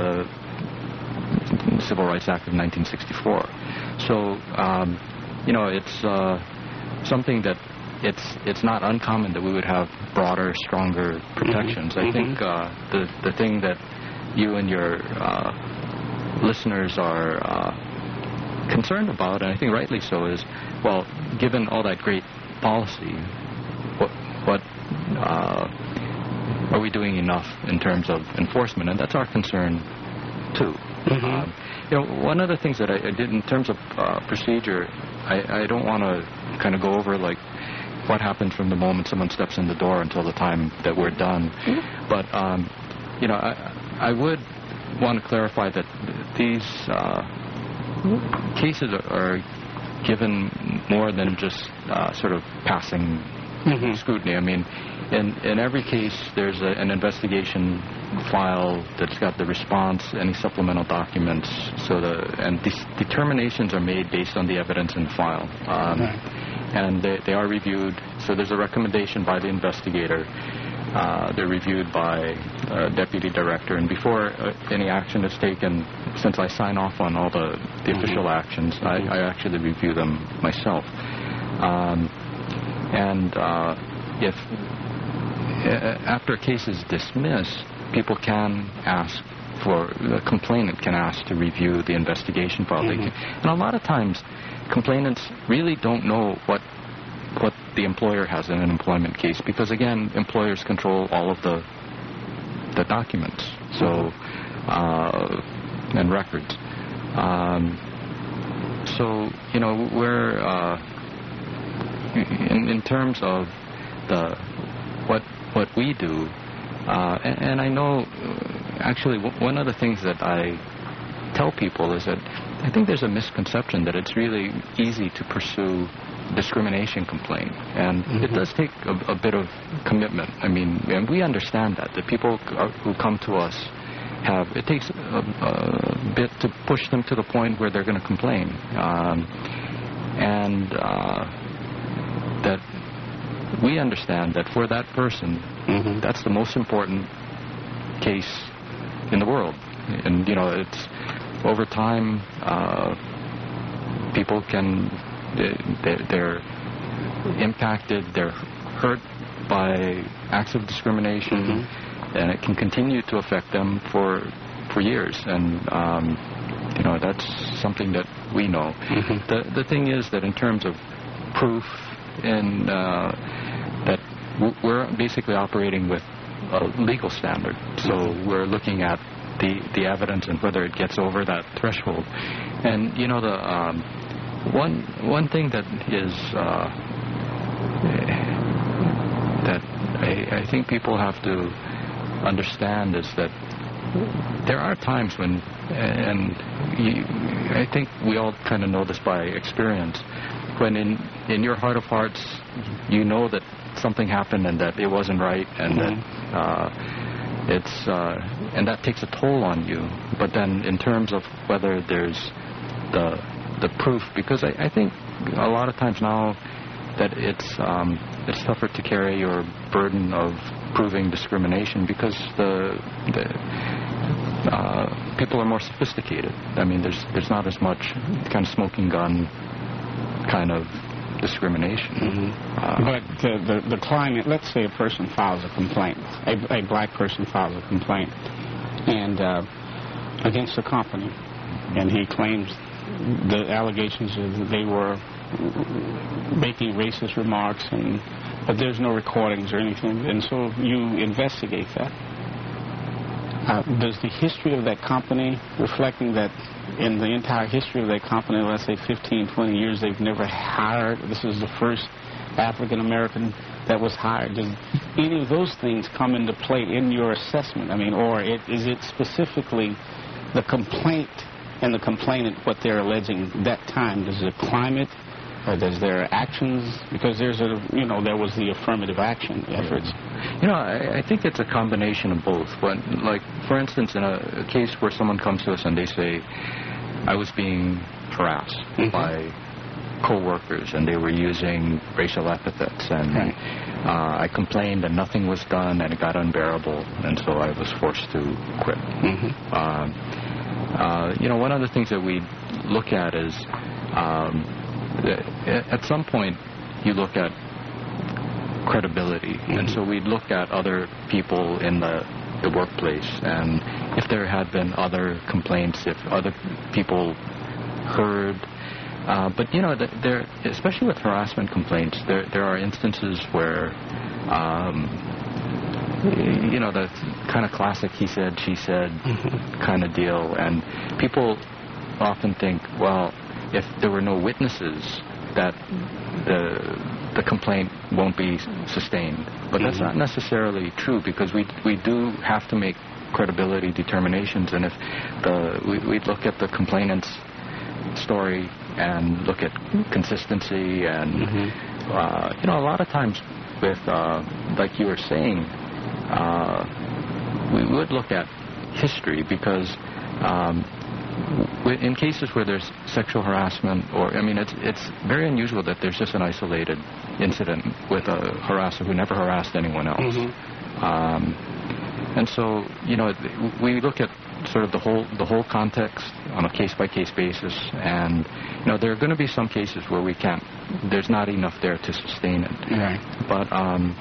Civil Rights Act of nineteen sixty-four. So, um, you know, it's uh, something that it's it's not uncommon that we would have broader, stronger protections. Mm-hmm. I think uh, the the thing that you and your uh, listeners are uh, concerned about, and I think rightly so, is, well, given all that great policy, what what uh, are we doing enough in terms of enforcement? And that's our concern too. Mm-hmm. Um, you know, one of the things that I, I did in terms of uh, procedure, I, I don't want to kind of go over like what happens from the moment someone steps in the door until the time that we're done. Mm-hmm. But um, you know, I, I would want to clarify that these uh, cases are, are given more than just uh, sort of passing mm-hmm. scrutiny. I mean, in in every case, there's a, an investigation file that's got the response, any supplemental documents, so the and these determinations are made based on the evidence in the file, um, right. and they, they are reviewed. So there's a recommendation by the investigator. Uh, they're reviewed by uh, deputy director, and before uh, any action is taken, since I sign off on all the, the mm-hmm. official actions, mm-hmm. I, I actually review them myself. Um, and uh, if uh, after a case is dismissed, people can ask for, the complainant can ask to review the investigation file. Mm-hmm. They can, and a lot of times, complainants really don't know what what the employer has in an employment case, because again, employers control all of the the documents, so uh, and records. Um, so you know, we're uh, in, in terms of the what what we do, uh, and, and I know uh, actually w- one of the things that I tell people is that I think there's a misconception that it's really easy to pursue discrimination complaint, and mm-hmm. it does take a, a bit of commitment. I mean, and we understand that the people are, who come to us have, it takes a, a bit to push them to the point where they're going to complain, um, and uh, that we understand that for that person, mm-hmm. that's the most important case in the world. And you know, it's over time, uh, people can. They're, they're impacted, they're hurt by acts of discrimination, mm-hmm. and it can continue to affect them for for years. And um, you know, that's something that we know. Mm-hmm. The the thing is that in terms of proof, and uh, that w- we're basically operating with a legal standard. So mm-hmm. we're looking at the the evidence and whether it gets over that threshold. And you know, the um, one one thing that is uh, that I, I think people have to understand is that there are times when, and you, I think we all kind of know this by experience, when in in your heart of hearts you know that something happened and that it wasn't right, and mm-hmm. that uh, it's uh, and that takes a toll on you. But then in terms of whether there's the the proof, because I, I think a lot of times now that it's um, it's tougher to carry your burden of proving discrimination because the the uh, people are more sophisticated. I mean, there's there's not as much kind of smoking gun kind of discrimination. Mm-hmm. Uh, but the, the the climate. Let's say a person files a complaint. A, a black person files a complaint, and uh, against a company, and he claims the allegations is that they were making racist remarks, and but there's no recordings or anything, and so you investigate that. Uh, does the history of that company, reflecting that in the entire history of that company, let's say fifteen, twenty years, they've never hired, this is the first African American that was hired, does any of those things come into play in your assessment? I mean, or it, is it specifically the complaint and the complainant, what they're alleging that time? Does the climate, or does their actions, because there's a, you know, there was the affirmative action efforts. You know, I, I think it's a combination of both. When, like, for instance, in a, a case where someone comes to us and they say, I was being harassed mm-hmm. by co-workers and they were using racial epithets, and right. uh, I complained and nothing was done and it got unbearable, and so I was forced to quit. Mm-hmm. Um, uh, you know, one of the things that we look at is, um, at some point, you look at credibility, mm-hmm. and so we look at other people in the, the workplace, and if there had been other complaints, if other people heard. Uh, but you know, there, especially with harassment complaints, there there are instances where, um, you know, the kind of classic he said, she said mm-hmm. kind of deal, and people often think, well, if there were no witnesses, that the the complaint won't be sustained. But that's mm-hmm. not necessarily true, because we we do have to make credibility determinations, and if the we we look at the complainant's story and look at consistency, and mm-hmm. uh, you know, a lot of times with uh, like you were saying, uh, we would look at history, because um, in cases where there's sexual harassment, or, I mean, it's it's very unusual that there's just an isolated incident with a harasser who never harassed anyone else. Mm-hmm. Um, and so, you know, we look at sort of the whole the whole context on a case-by-case basis, and, you know, there are going to be some cases where we can't, there's not enough there to sustain it. Right. But, um,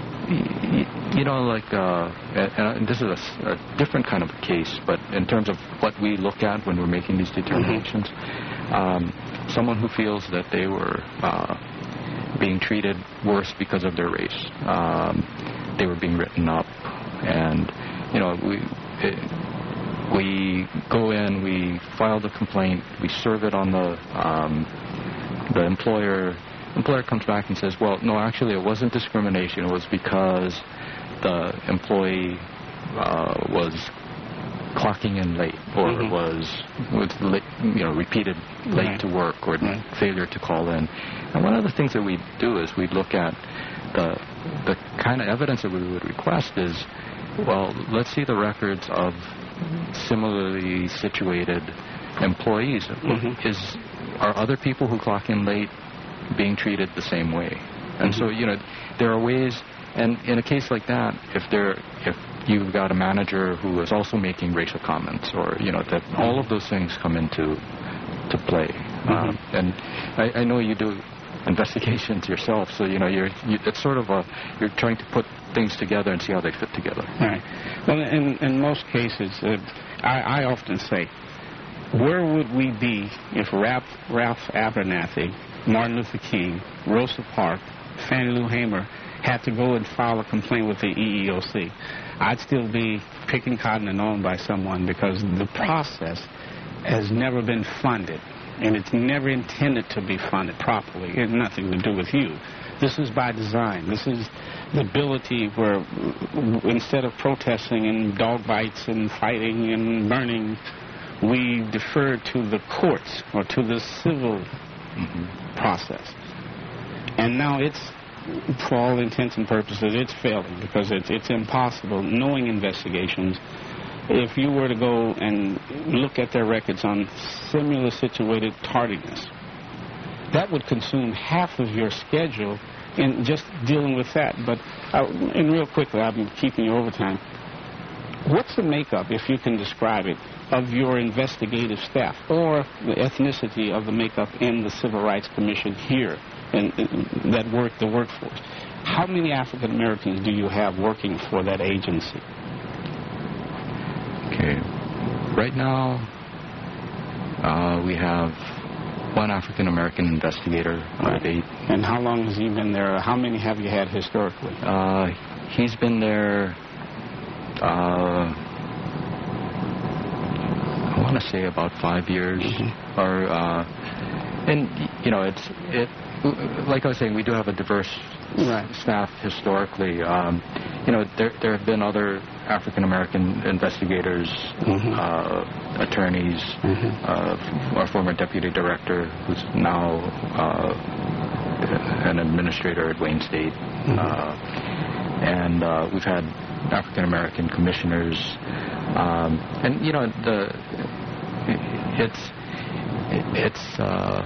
you know, like, uh, and this is a, a different kind of case, but in terms of what we look at when we're making these determinations, mm-hmm. um, someone who feels that they were uh, being treated worse because of their race, um, they were being written up, and, you know, we it, we go in, we file the complaint, we serve it on the um, the employer. Employer comes back and says, well, no, actually it wasn't discrimination. It was because the employee uh, was clocking in late, or mm-hmm. was was late, you know, repeated late right. to work, or right. failure to call in. And one of the things that we do is we look at the the kind of evidence that we would request is, well, let's see the records of similarly situated employees. Mm-hmm. Is are other people who clock in late being treated the same way? And mm-hmm. so, you know, there are ways, and in a case like that, if there, if you've got a manager who is also making racial comments, or, you know, that all of those things come into to play. Mm-hmm. Um, and I, I know you do investigations yourself, so you know you're you, it's sort of a you're trying to put things together and see how they fit together. Right. Well, in in most cases, uh, I, I often say, where would we be if Ralph, Ralph Abernathy, Martin Luther King, Rosa Parks, Fannie Lou Hamer had to go and file a complaint with the E E O C? I'd still be picking cotton and owned by someone, because the process has never been funded, and it's never intended to be funded properly. It has nothing to do with you. This is by design. This is the ability where instead of protesting and dog bites and fighting and burning, we defer to the courts or to the civil mm-hmm. process. And now it's, for all intents and purposes, it's failing, because it's, it's impossible, knowing investigations. If you were to go and look at their records on similar situated tardiness, that would consume half of your schedule in just dealing with that. But, uh, and real quickly, I've been keeping you over time. What's the makeup, if you can describe it, of your investigative staff, or the ethnicity of the makeup in the Civil Rights Commission here, and, and that work, the workforce? How many African Americans do you have working for that agency? Okay. Right now, uh, we have one African American investigator out of eight. And how long has he been there? How many have you had historically? Uh, he's been there, uh, I want to say about five years. Mm-hmm. Or, uh, and, you know, it's, it, like I was saying, we do have a diverse right. staff historically. Um, you know, there, there have been other African American investigators, mm-hmm. uh, attorneys, mm-hmm. uh, our former deputy director, who's now uh, an administrator at Wayne State, mm-hmm. uh, and uh, we've had African American commissioners, um, and you know, the it's it's. Uh,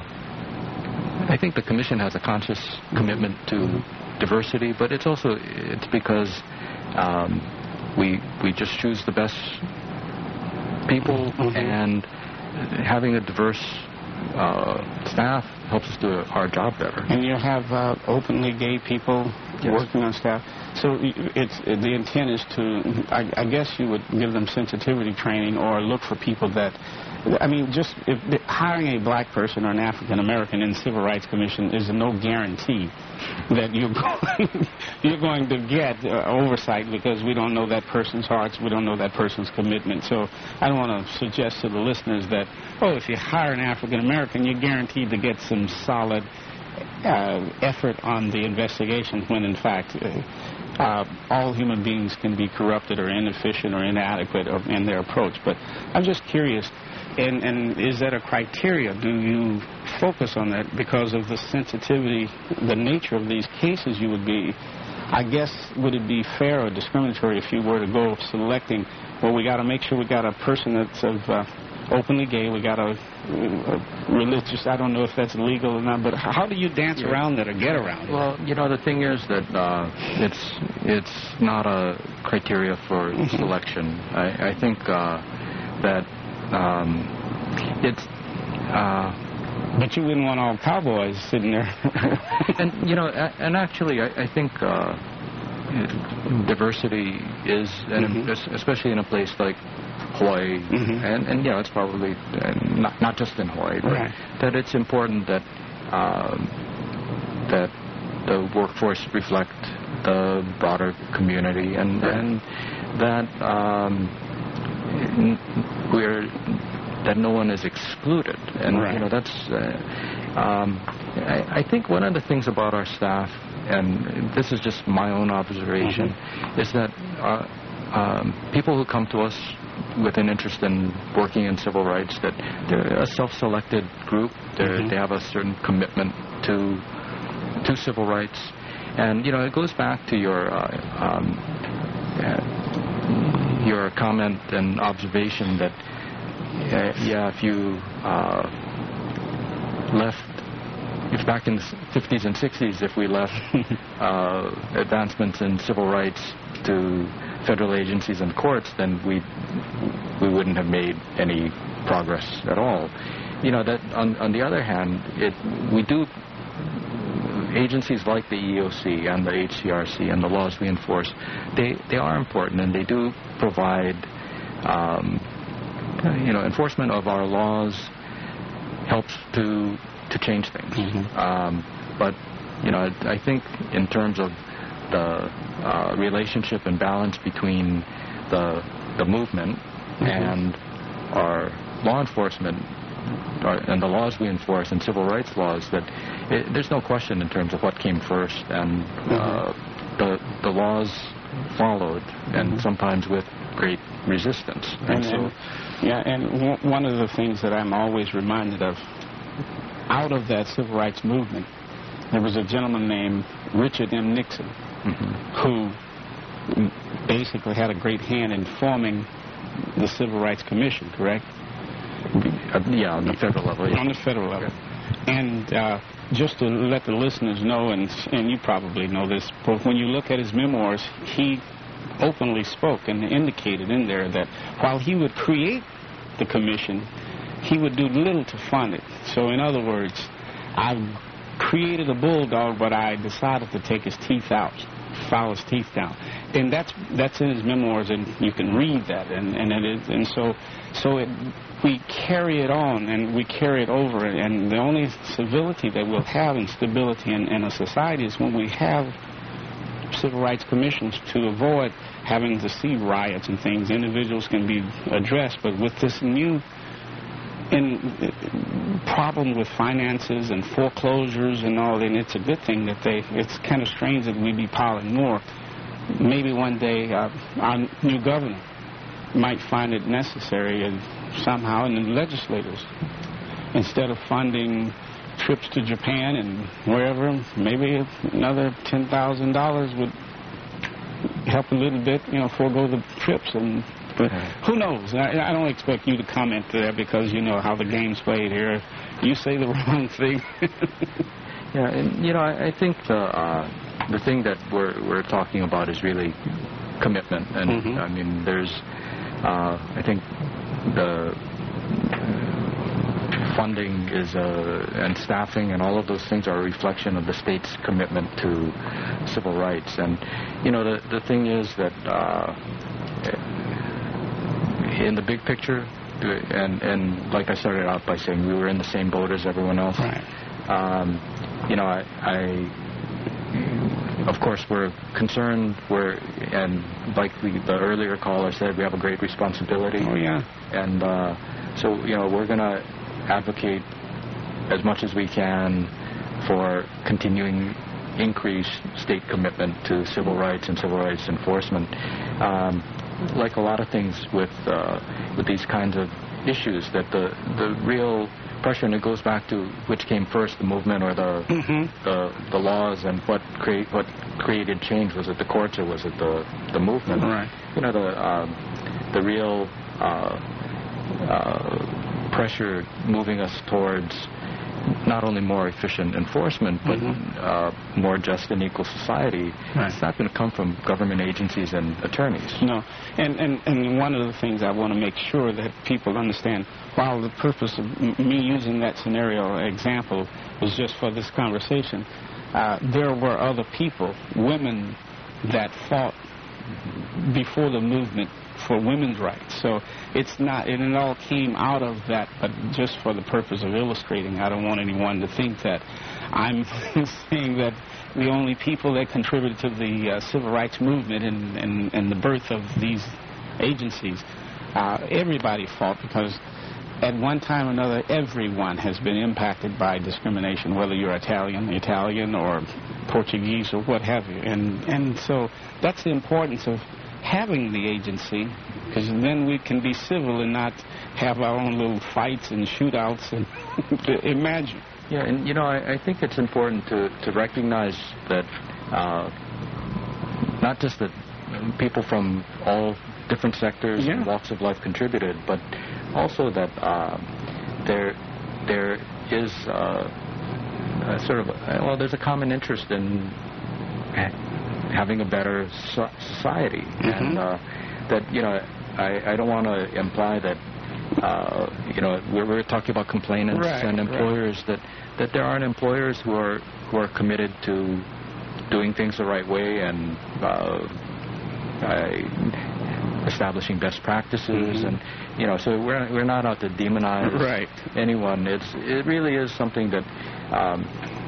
I think the commission has a conscious commitment to diversity, but it's also it's because. Um, We we just choose the best people, mm-hmm. and having a diverse uh, staff helps us do our job better. And you have uh, openly gay people yes. working on staff. So it's the intent is to, I, I guess you would give them sensitivity training, or look for people that, I mean, just if, hiring a black person or an African American in the Civil Rights Commission is no guarantee that you're going, you're going to get uh, oversight, because we don't know that person's hearts, we don't know that person's commitment. So I don't want to suggest to the listeners that, oh, if you hire an African American, you're guaranteed to get some solid uh, effort on the investigation, when in fact uh, uh, all human beings can be corrupted or inefficient or inadequate in their approach. But I'm just curious, and, and is that a criteria? Do you focus on that because of the sensitivity, the nature of these cases? You would be, I guess, would it be fair or discriminatory if you were to go selecting, well, we got to make sure we got a person that's of uh, openly gay, we got a, a religious, I don't know if that's legal or not, but how do you dance yeah. around that or get around it? Well, you know, the thing is that uh, it's it's not a criteria for mm-hmm. selection. I, I think uh, that um, it's... Uh, But you wouldn't want all cowboys sitting there. And, you know, and actually, I, I think uh, diversity is, and mm-hmm. especially in a place like Hawaii, mm-hmm. and, and, you know, it's probably uh, not, not just in Hawaii, but right. that it's important that um, that the workforce reflect the broader community, and, right. and that um, we're... that no one is excluded, and right. you know that's. Uh, um, I, I think one of the things about our staff, and this is just my own observation, mm-hmm. is that uh, um, people who come to us with an interest in working in civil rights, that they're a self-selected group. Mm-hmm. They have a certain commitment to to civil rights, and you know it goes back to your uh, um, uh, your comment and observation that. Uh, yeah, if you uh, left, if back in the fifties and sixties, if we left uh, advancements in civil rights to federal agencies and courts, then we we wouldn't have made any progress at all. You know, that on, on the other hand, it we do agencies like the E O C and the H C R C and the laws we enforce, they, they are important, and they do provide, um, you know, enforcement of our laws helps to to change things. Mm-hmm. Um, but, you know, I, I think in terms of the uh, relationship and balance between the the movement mm-hmm. and our law enforcement our, and the laws we enforce and civil rights laws, that it, there's no question in terms of what came first, and mm-hmm. uh, the the laws followed, and mm-hmm. sometimes with great resistance. And, and so, and, yeah, and w- one of the things that I'm always reminded of, out of that civil rights movement, there was a gentleman named Richard M. Nixon, mm-hmm. who basically had a great hand in forming the Civil Rights Commission, correct? Uh, yeah, on the federal level. Yeah. On the federal level. Yeah. And uh, just to let the listeners know, and and you probably know this, but when you look at his memoirs, he openly spoke and indicated in there that while he would create the commission, he would do little to fund it. So in other words, I created a bulldog, but I decided to take his teeth out, file his teeth down. And that's that's in his memoirs, and you can read that. And and it is, and so so it, we carry it on, and we carry it over. And the only civility that we'll have and stability in, in a society is when we have civil rights commissions to avoid having to see riots and things. Individuals can be addressed, but with this new in problem with finances and foreclosures and all, and it's a good thing that they, it's kind of strange that we be piling more. Maybe one day uh, our new governor might find it necessary, and somehow, and the legislators, instead of funding trips to Japan and wherever, maybe another ten thousand dollars would help a little bit, you know, forego the trips. And but who knows? I, I don't expect you to comment there, because you know how the game's played here. You say the wrong thing. Yeah, and you know, I, I think the uh, the thing that we're we're talking about is really commitment, and mm-hmm. I mean, there's uh, I think the funding is a, and staffing and all of those things are a reflection of the state's commitment to civil rights. And you know, the the thing is that uh, in the big picture, and and like I started out by saying, we were in the same boat as everyone else. Right. Um, you know, I, I, of course, we're concerned, we're, and like the, the earlier caller said, we have a great responsibility. Oh, yeah. And uh, so, you know, we're going to advocate as much as we can for continuing increased state commitment to civil rights and civil rights enforcement. Um, like a lot of things with uh, with these kinds of issues, that the the real pressure, and it goes back to which came first, the movement or the mm-hmm. the, the laws, and what create what created change. Was it the courts or was it the the movement? Right. You know, the um, the real uh, uh, pressure moving us towards not only more efficient enforcement, but mm-hmm. uh, more just and equal society. Right. It's not going to come from government agencies and attorneys. No, and, and, and one of the things I want to make sure that people understand, while the purpose of m- me using that scenario example was just for this conversation, uh, there were other people, women, that fought before the movement for women's rights. So it's not, and it all came out of that, but just for the purpose of illustrating, I don't want anyone to think that I'm saying that the only people that contributed to the uh, civil rights movement and, and, and the birth of these agencies, uh, everybody fought, because at one time or another, everyone has been impacted by discrimination, whether you're Italian, Italian, or Portuguese, or what have you. And, and so that's the importance of having the agency, because then we can be civil and not have our own little fights and shootouts. And imagine. Yeah, and you know, I, I think it's important to, to recognize that uh, not just that people from all different sectors yeah. and walks of life contributed, but also that uh, there there is uh, a sort of a, well, there's a common interest in having a better so- society, mm-hmm. and uh, that, you know, I, I don't want to imply that uh, you know, we're, we're talking about complainants Right, and employers, right. that, that there aren't employers who are who are committed to doing things the right way and uh, uh, establishing best practices, Mm-hmm. and you know, so we're we're not out to demonize Right. anyone. It's it really is something that. Um,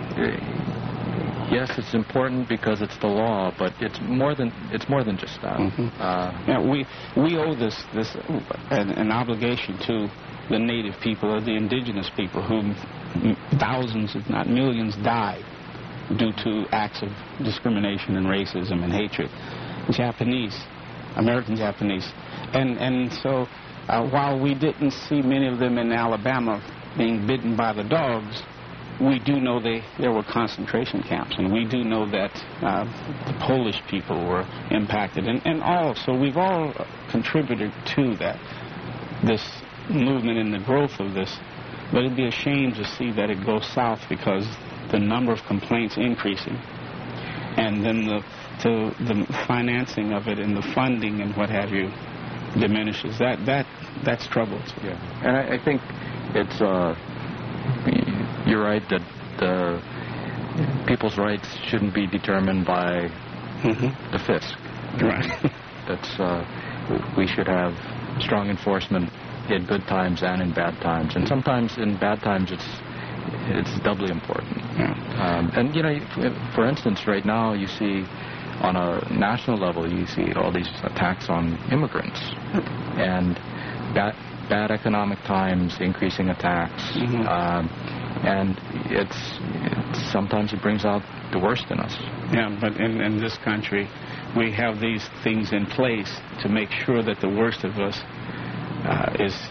Yes, it's important because it's the law, but it's more than it's more than just that. Mhm. Uh, Yeah, we we owe this this an, an obligation to the native people or the indigenous people who thousands, if not millions, died due to acts of discrimination and racism and hatred. Japanese, American Japanese, and and so uh, while we didn't see many of them in Alabama being bitten by the dogs, we do know they there were concentration camps, and we do know that uh, the Polish people were impacted, and, and all. So we've all contributed to that, this movement and the growth of this. But it'd be a shame to see that it goes south because the number of complaints increasing, and then the to the financing of it and the funding and what have you diminishes. That that that's trouble. yeah, and I, I think it's. Uh, You're right that the people's rights shouldn't be determined by Mm-hmm. the fisc. Right. That's uh, we should have strong enforcement in good times and in bad times, and sometimes in bad times it's it's doubly important. Yeah. Um, and you know, for instance, right now you see on a national level you see all these attacks on immigrants, and bad bad economic times, increasing attacks. Mm-hmm. Um, And it's, it's sometimes it brings out the worst in us. Yeah, but in, in this country, we have these things in place to make sure that the worst of us uh, is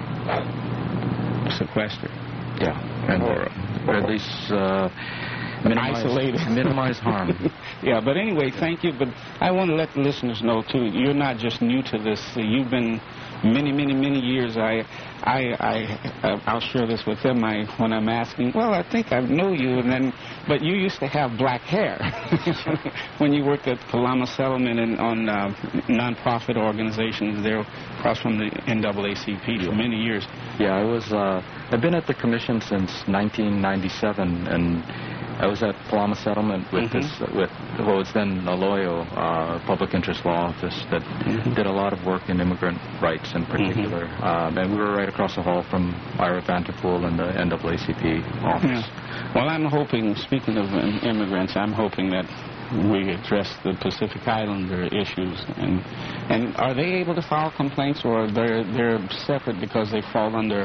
sequestered. Yeah, and or, or at least uh, minimize, isolated, minimize harm. Yeah, but anyway, thank you. But I want to let the listeners know too. You're not just new to this. You've been many, many, many years. I, I, I, I'll share this with them. I, when I'm asking, well, I think I know you, and then, but you used to have black hair when you worked at Palama Settlement and on uh, nonprofit organizations there across from the N double A C P for many years. Yeah, I was. Uh, I've been at the commission since nineteen ninety-seven, and I was at Palama Settlement with Mm-hmm. this, with what was then Aloyo uh, Public Interest Law Office that Mm-hmm. did a lot of work in immigrant rights in particular. Mm-hmm. Um, and we were right across the hall from Ira Vanterpool and the N double A C P office. Yeah. Well, I'm hoping, speaking of immigrants, I'm hoping that we address the Pacific Islander issues. And and are they able to file complaints, or they're they're separate because they fall under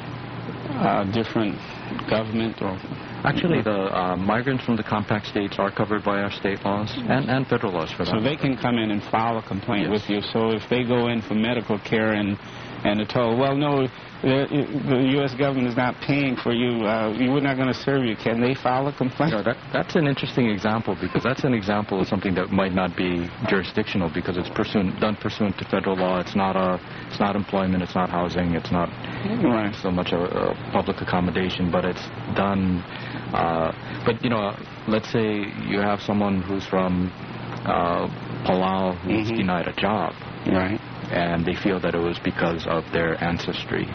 uh, different government or? Actually, the uh, migrants from the compact states are covered by our state laws and, and federal laws for that. So they can come in and file a complaint Yes. with you. So if they go in for medical care and and are told, well, no, the, the U S government is not paying for you, uh, we're not going to serve you, can they file a complaint? You know, that, that's an interesting example, because that's an example of something that might not be jurisdictional, because it's pursuant, done pursuant to federal law. It's not a, it's not employment, it's not housing, it's not Right. so much a, a public accommodation, but it's done. Uh, but you know, let's say you have someone who's from uh, Palau who's Mhm. denied a job, Right. and they feel that it was because of their ancestry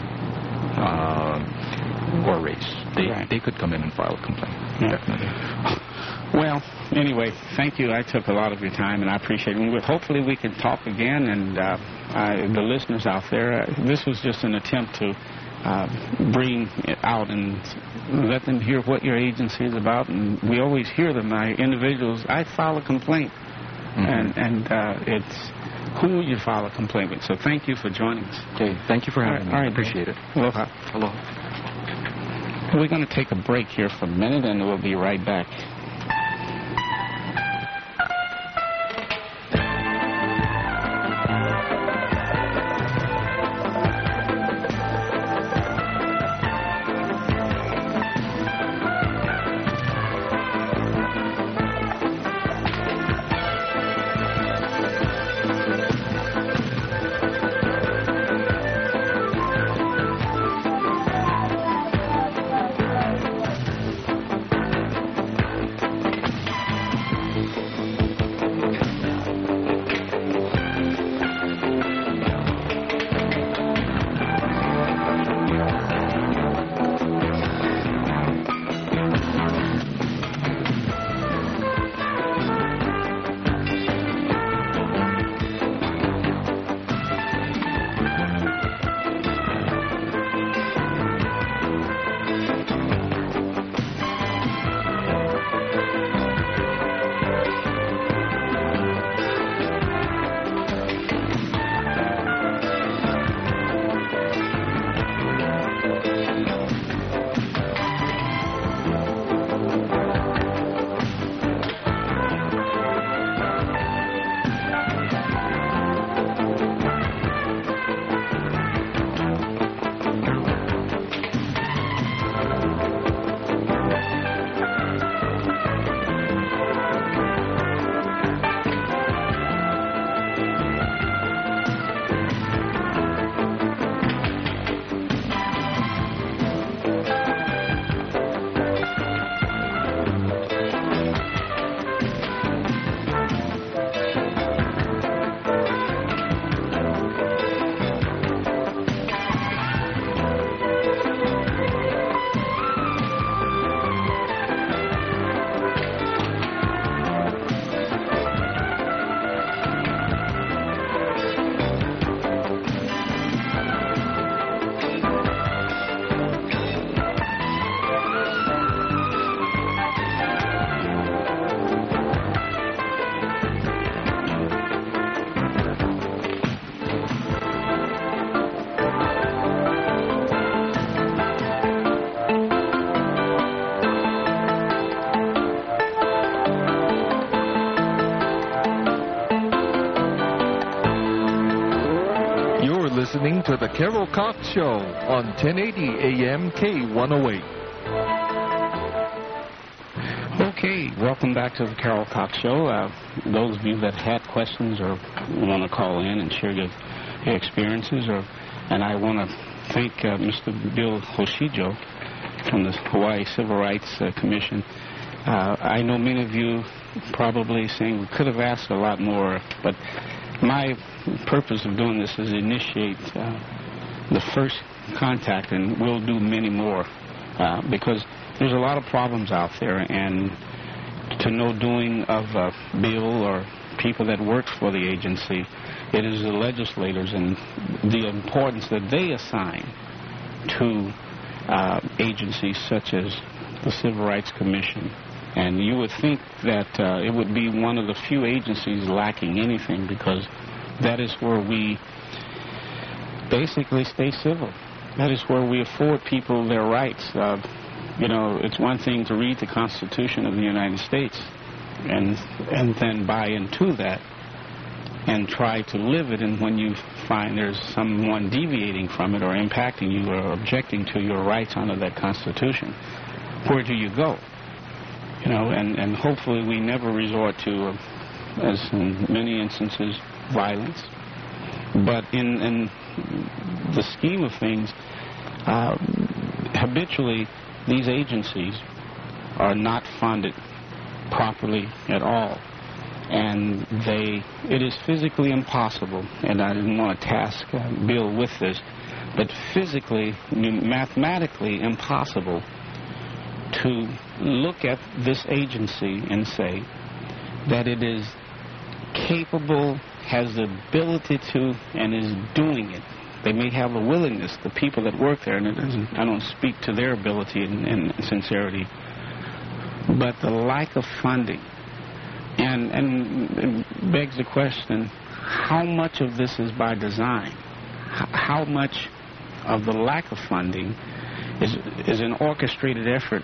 uh, or race. They Right. they could come in and file a complaint. Yeah. Definitely. Well, anyway, thank you. I took a lot of your time, and I appreciate it. And hopefully we can talk again, and uh, I, the listeners out there, uh, this was just an attempt to uh, bring it out and let them hear what your agency is about. And we always hear them. I, individuals, I file a complaint, Mhm. and, and uh, it's who you file a complaint with. So thank you for joining us. Okay, thank you for having me. All right, I appreciate it. Aloha. Hello. We're going to take a break here for a minute, and we'll be right back. listening to the Carol Cox Show on ten eighty A M K one oh eight. Okay, welcome back to the Carol Cox Show. Uh, those of you that had questions or want to call in and share your, your experiences, or and I want to thank uh, Mister Bill Hoshijo from the Hawaii Civil Rights uh, Commission. Uh, I know many of you probably saying we could have asked a lot more, but my purpose of doing this is to initiate uh, the first contact, and we'll do many more uh, because there's a lot of problems out there, and to no doing of uh, Bill or people that work for the agency, it is the legislators and the importance that they assign to uh, agencies such as the Civil Rights Commission. And you would think that uh, it would be one of the few agencies lacking anything, because that is where we basically stay civil. That is where we afford people their rights. Uh, you know, it's one thing to read the Constitution of the United States and and then buy into that and try to live it, and when you find there's someone deviating from it or impacting you or objecting to your rights under that Constitution, where do you go? You know, and, and hopefully we never resort to, uh, as in many instances, violence. But in, in the scheme of things, uh, habitually these agencies are not funded properly at all. And they, it is physically impossible, and I didn't want to task uh, Bill with this, but physically, mathematically impossible to look at this agency and say that it is capable, has the ability to, and is doing it. They may have the willingness, the people that work there, and it isn't, I don't speak to their ability and, and sincerity, but the lack of funding. And, and it begs the question, how much of this is by design? H- how much of the lack of funding is, is an orchestrated effort?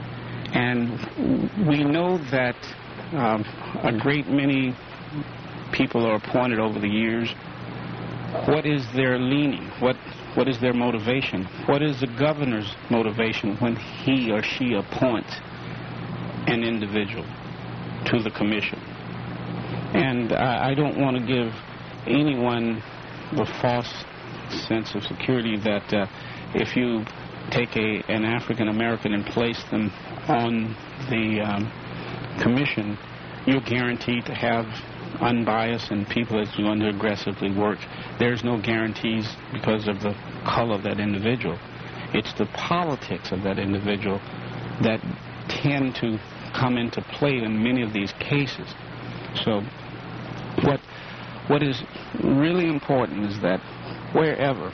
And we know that um, a great many people are appointed over the years. What is their leaning? What what is their motivation? What is the governor's motivation when he or she appoints an individual to the commission? And I, I don't want to give anyone the false sense of security that uh, if you take a, an African American and place them on the um, commission, you're guaranteed to have unbiased and people that's going to aggressively work. There's no guarantees because of the color of that individual. It's the politics of that individual that tend to come into play in many of these cases. So what what is really important is that wherever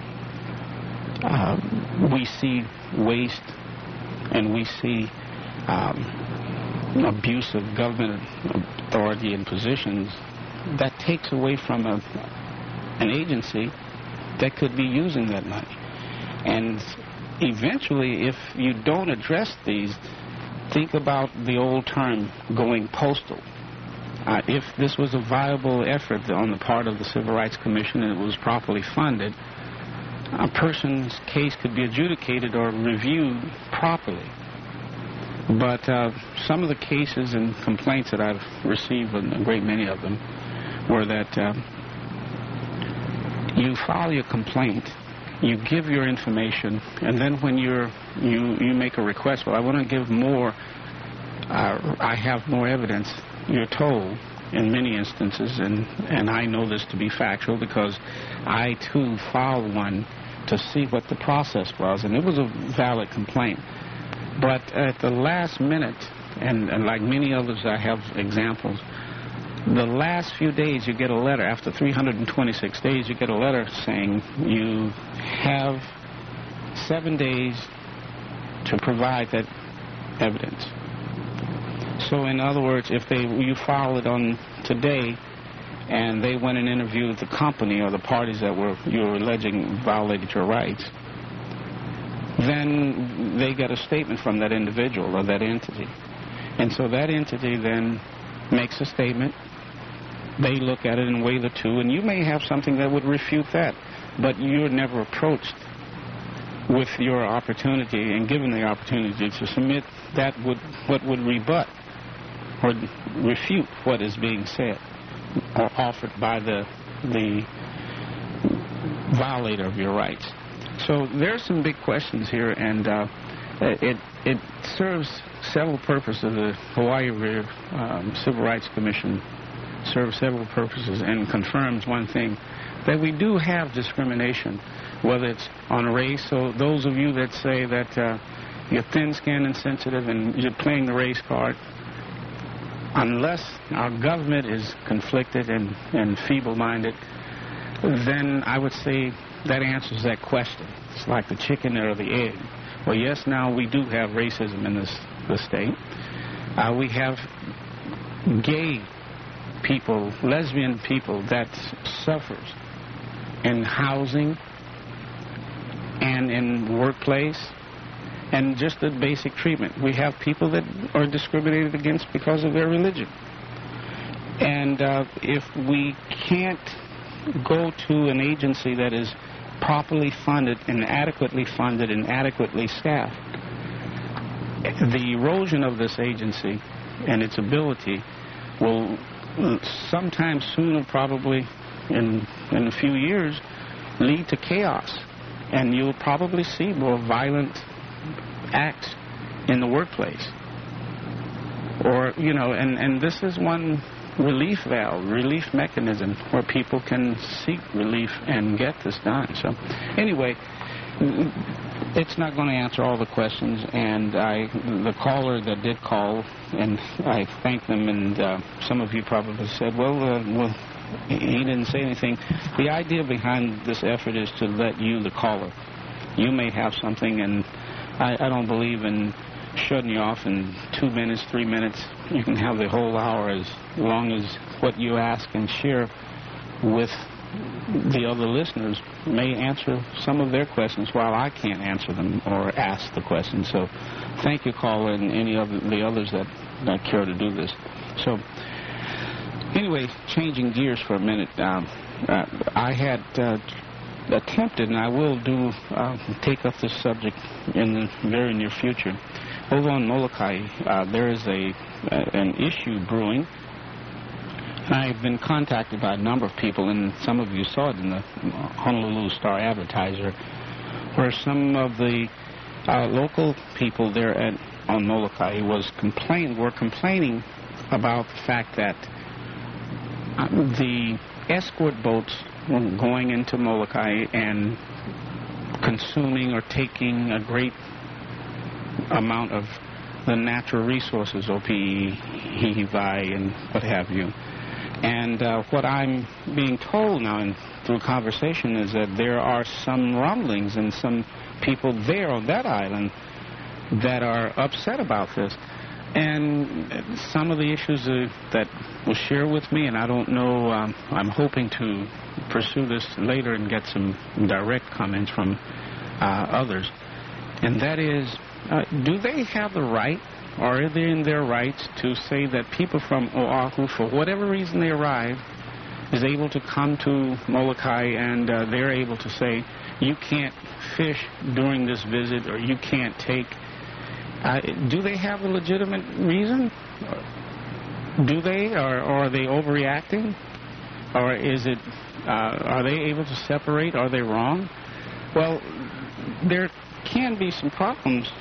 uh, we see waste and we see um, abuse of government authority and positions, that takes away from a, an agency that could be using that money. And eventually, if you don't address these, think about the old term, going postal. Uh, if this was a viable effort on the part of the Civil Rights Commission and it was properly funded, a person's case could be adjudicated or reviewed properly. But uh, some of the cases and complaints that I've received, and a great many of them, were that uh, you file your complaint, you give your information, and then when you're, you, you make a request, well, I want to give more, uh, I have more evidence, you're told in many instances, and, and I know this to be factual because I, too, filed one to see what the process was, and it was a valid complaint. But at the last minute, and, and like many others I have examples, the last few days you get a letter, after three hundred twenty-six days, you get a letter saying you have seven days to provide that evidence. So in other words, if they you file it on today and they went and interviewed the company or the parties that were you're alleging violated your rights, then they get a statement from that individual or that entity. And so that entity then makes a statement, they look at it and weigh the two, and you may have something that would refute that, but you're never approached with your opportunity and given the opportunity to submit that would what would rebut or refute what is being said or offered by the the violator of your rights. So there's some big questions here, and uh, it it serves several purposes. The Hawaii um, Civil Rights Commission serves several purposes and confirms one thing, that we do have discrimination, whether it's on race. So those of you that say that uh, you're thin-skinned and sensitive and you're playing the race card, unless our government is conflicted and, and feeble-minded, then I would say that answers that question. It's like the chicken or the egg. Well, yes, now we do have racism in this, this state. Uh, we have gay people, lesbian people that suffers in housing and in workplace and just the basic treatment. We have people that are discriminated against because of their religion. And uh, if we can't go to an agency that is properly funded and adequately funded and adequately staffed, the erosion of this agency and its ability will sometime soon, probably in, in a few years, lead to chaos. And you'll probably see more violent acts in the workplace. Or, you know, and, and this is one relief valve, relief mechanism where people can seek relief and get this done. So, anyway, it's not going to answer all the questions, and I, the caller that did call, and I thank them, and uh, some of you probably said, well, uh, well, he didn't say anything. The idea behind this effort is to let you, the caller, you may have something, and I, I don't believe in shutting you off in two minutes, three minutes. You can have the whole hour as long as what you ask and share with the other listeners may answer some of their questions while I can't answer them or ask the questions. So thank you, caller, and any of the others that, that care to do this. So anyway, changing gears for a minute, um, uh, I had uh, attempted, and I will do uh, take up this subject in the very near future. Over on Molokai, uh, there is a uh, an issue brewing. I've been contacted by a number of people, and some of you saw it in the Honolulu Star Advertiser, where some of the uh, local people there at on Molokai was complain were complaining about the fact that uh, the escort boats were going into Molokai and consuming or taking a great amount of the natural resources, O P E, Hihivai, and what have you. And uh, what I'm being told now in, through conversation is that there are some rumblings and some people there on that island that are upset about this. And some of the issues uh, that was shared with me, and I don't know, um, I'm hoping to pursue this later and get some direct comments from uh, others. And that is, uh, do they have the right, or are they in their rights to say that people from Oahu, for whatever reason they arrive, is able to come to Molokai and uh, they're able to say, you can't fish during this visit, or you can't take... Uh, do they have a legitimate reason? Do they, or, or are they overreacting? Or is it, uh, are they able to separate? Are they wrong? Well, there can be some problems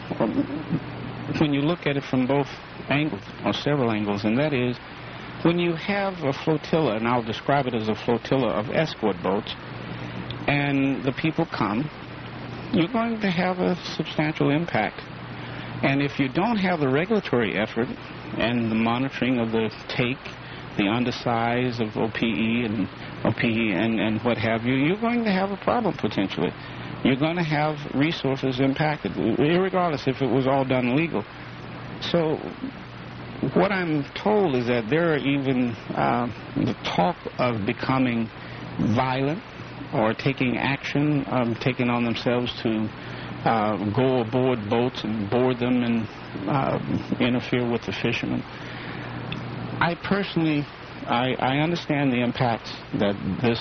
when you look at it from both angles, or several angles, and that is, when you have a flotilla, and I'll describe it as a flotilla of escort boats, and the people come, you're going to have a substantial impact. And if you don't have the regulatory effort and the monitoring of the take, the undersize of O P E and O P E and, and what have you, you're going to have a problem potentially. You're going to have resources impacted, irregardless if it was all done legal. So what I'm told is that there are even uh, the talk of becoming violent or taking action, um, taking on themselves to Uh, go aboard boats and board them and uh, interfere with the fishermen. I personally I, I understand the impacts that this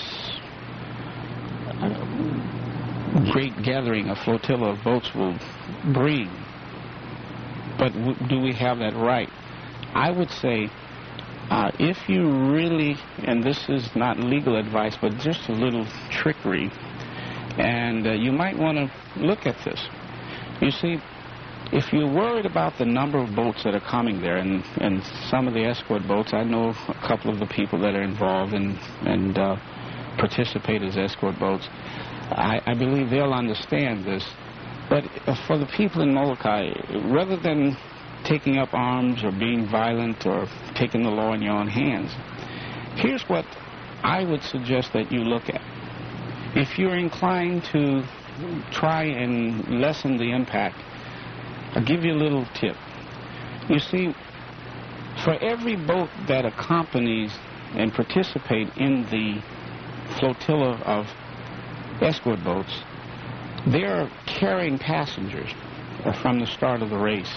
uh, great gathering, a flotilla of boats will bring. But w- do we have that right? I would say uh, if you really, and this is not legal advice, but just a little trickery, and uh, you might want to look at this. You see, if you're worried about the number of boats that are coming there, and, and some of the escort boats, I know a couple of the people that are involved and, and uh, participate as escort boats, I, I believe they'll understand this. But for the people in Molokai, rather than taking up arms or being violent or taking the law in your own hands, here's what I would suggest that you look at. If you're inclined to try and lessen the impact, I'll give you a little tip. You see, for every boat that accompanies and participate in the flotilla of escort boats, they're carrying passengers from the start of the race.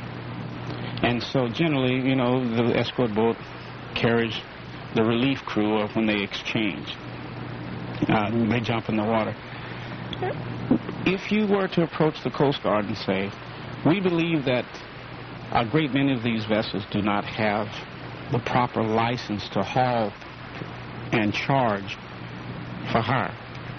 And so generally, you know, the escort boat carries the relief crew or when they exchange. Uh, they jump in the water. If you were to approach the Coast Guard and say, we believe that a great many of these vessels do not have the proper license to haul and charge for hire,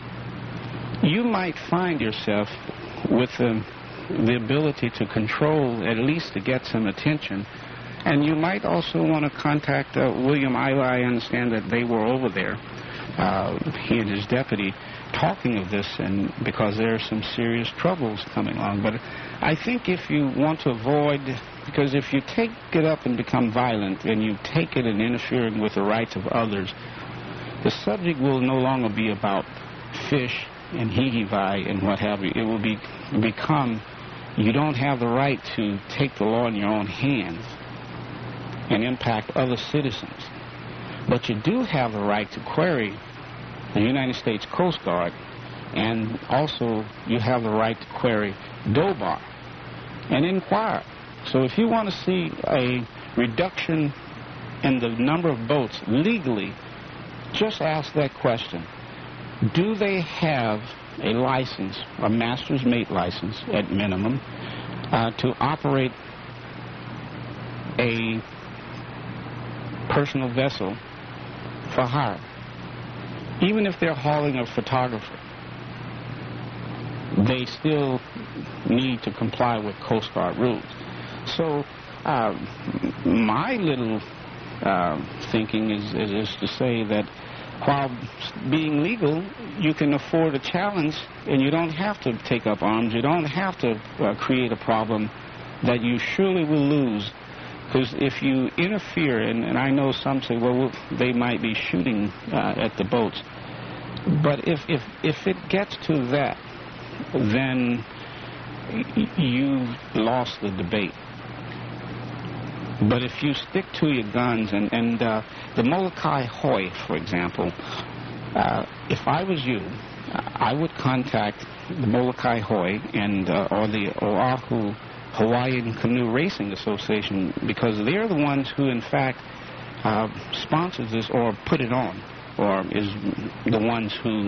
you might find yourself with the, the ability to control, at least to get some attention. And you might also want to contact uh, William Isla. I understand that they were over there, uh, he and his deputy, talking of this, and because there are some serious troubles coming along. But I think if you want to avoid, because if you take it up and become violent and you take it and interfering with the rights of others, the subject will no longer be about fish and hee-hee-vai and what have you. It will be become, you don't have the right to take the law in your own hands and impact other citizens. But you do have the right to query the United States Coast Guard, and also you have the right to query DOBAR and inquire. So if you want to see a reduction in the number of boats legally, just ask that question. Do they have a license, a master's mate license at minimum, uh, to operate a personal vessel for hire? Even if they're hauling a photographer, they still need to comply with Coast Guard rules. So uh, my little uh, thinking is, is, is to say that while being legal, you can afford a challenge, and you don't have to take up arms. You don't have to uh, create a problem that you surely will lose. Because if you interfere, and, and I know some say, well, they might be shooting uh, at the boats. But if, if, if it gets to that, then y- you've lost the debate. But if you stick to your guns, and, and uh, the Molokai Hoi, for example, uh, if I was you, I would contact the Molokai Hoi and uh, or the Oahu Hawaiian Canoe Racing Association, because they're the ones who, in fact, uh, sponsors this or put it on, or is the ones who,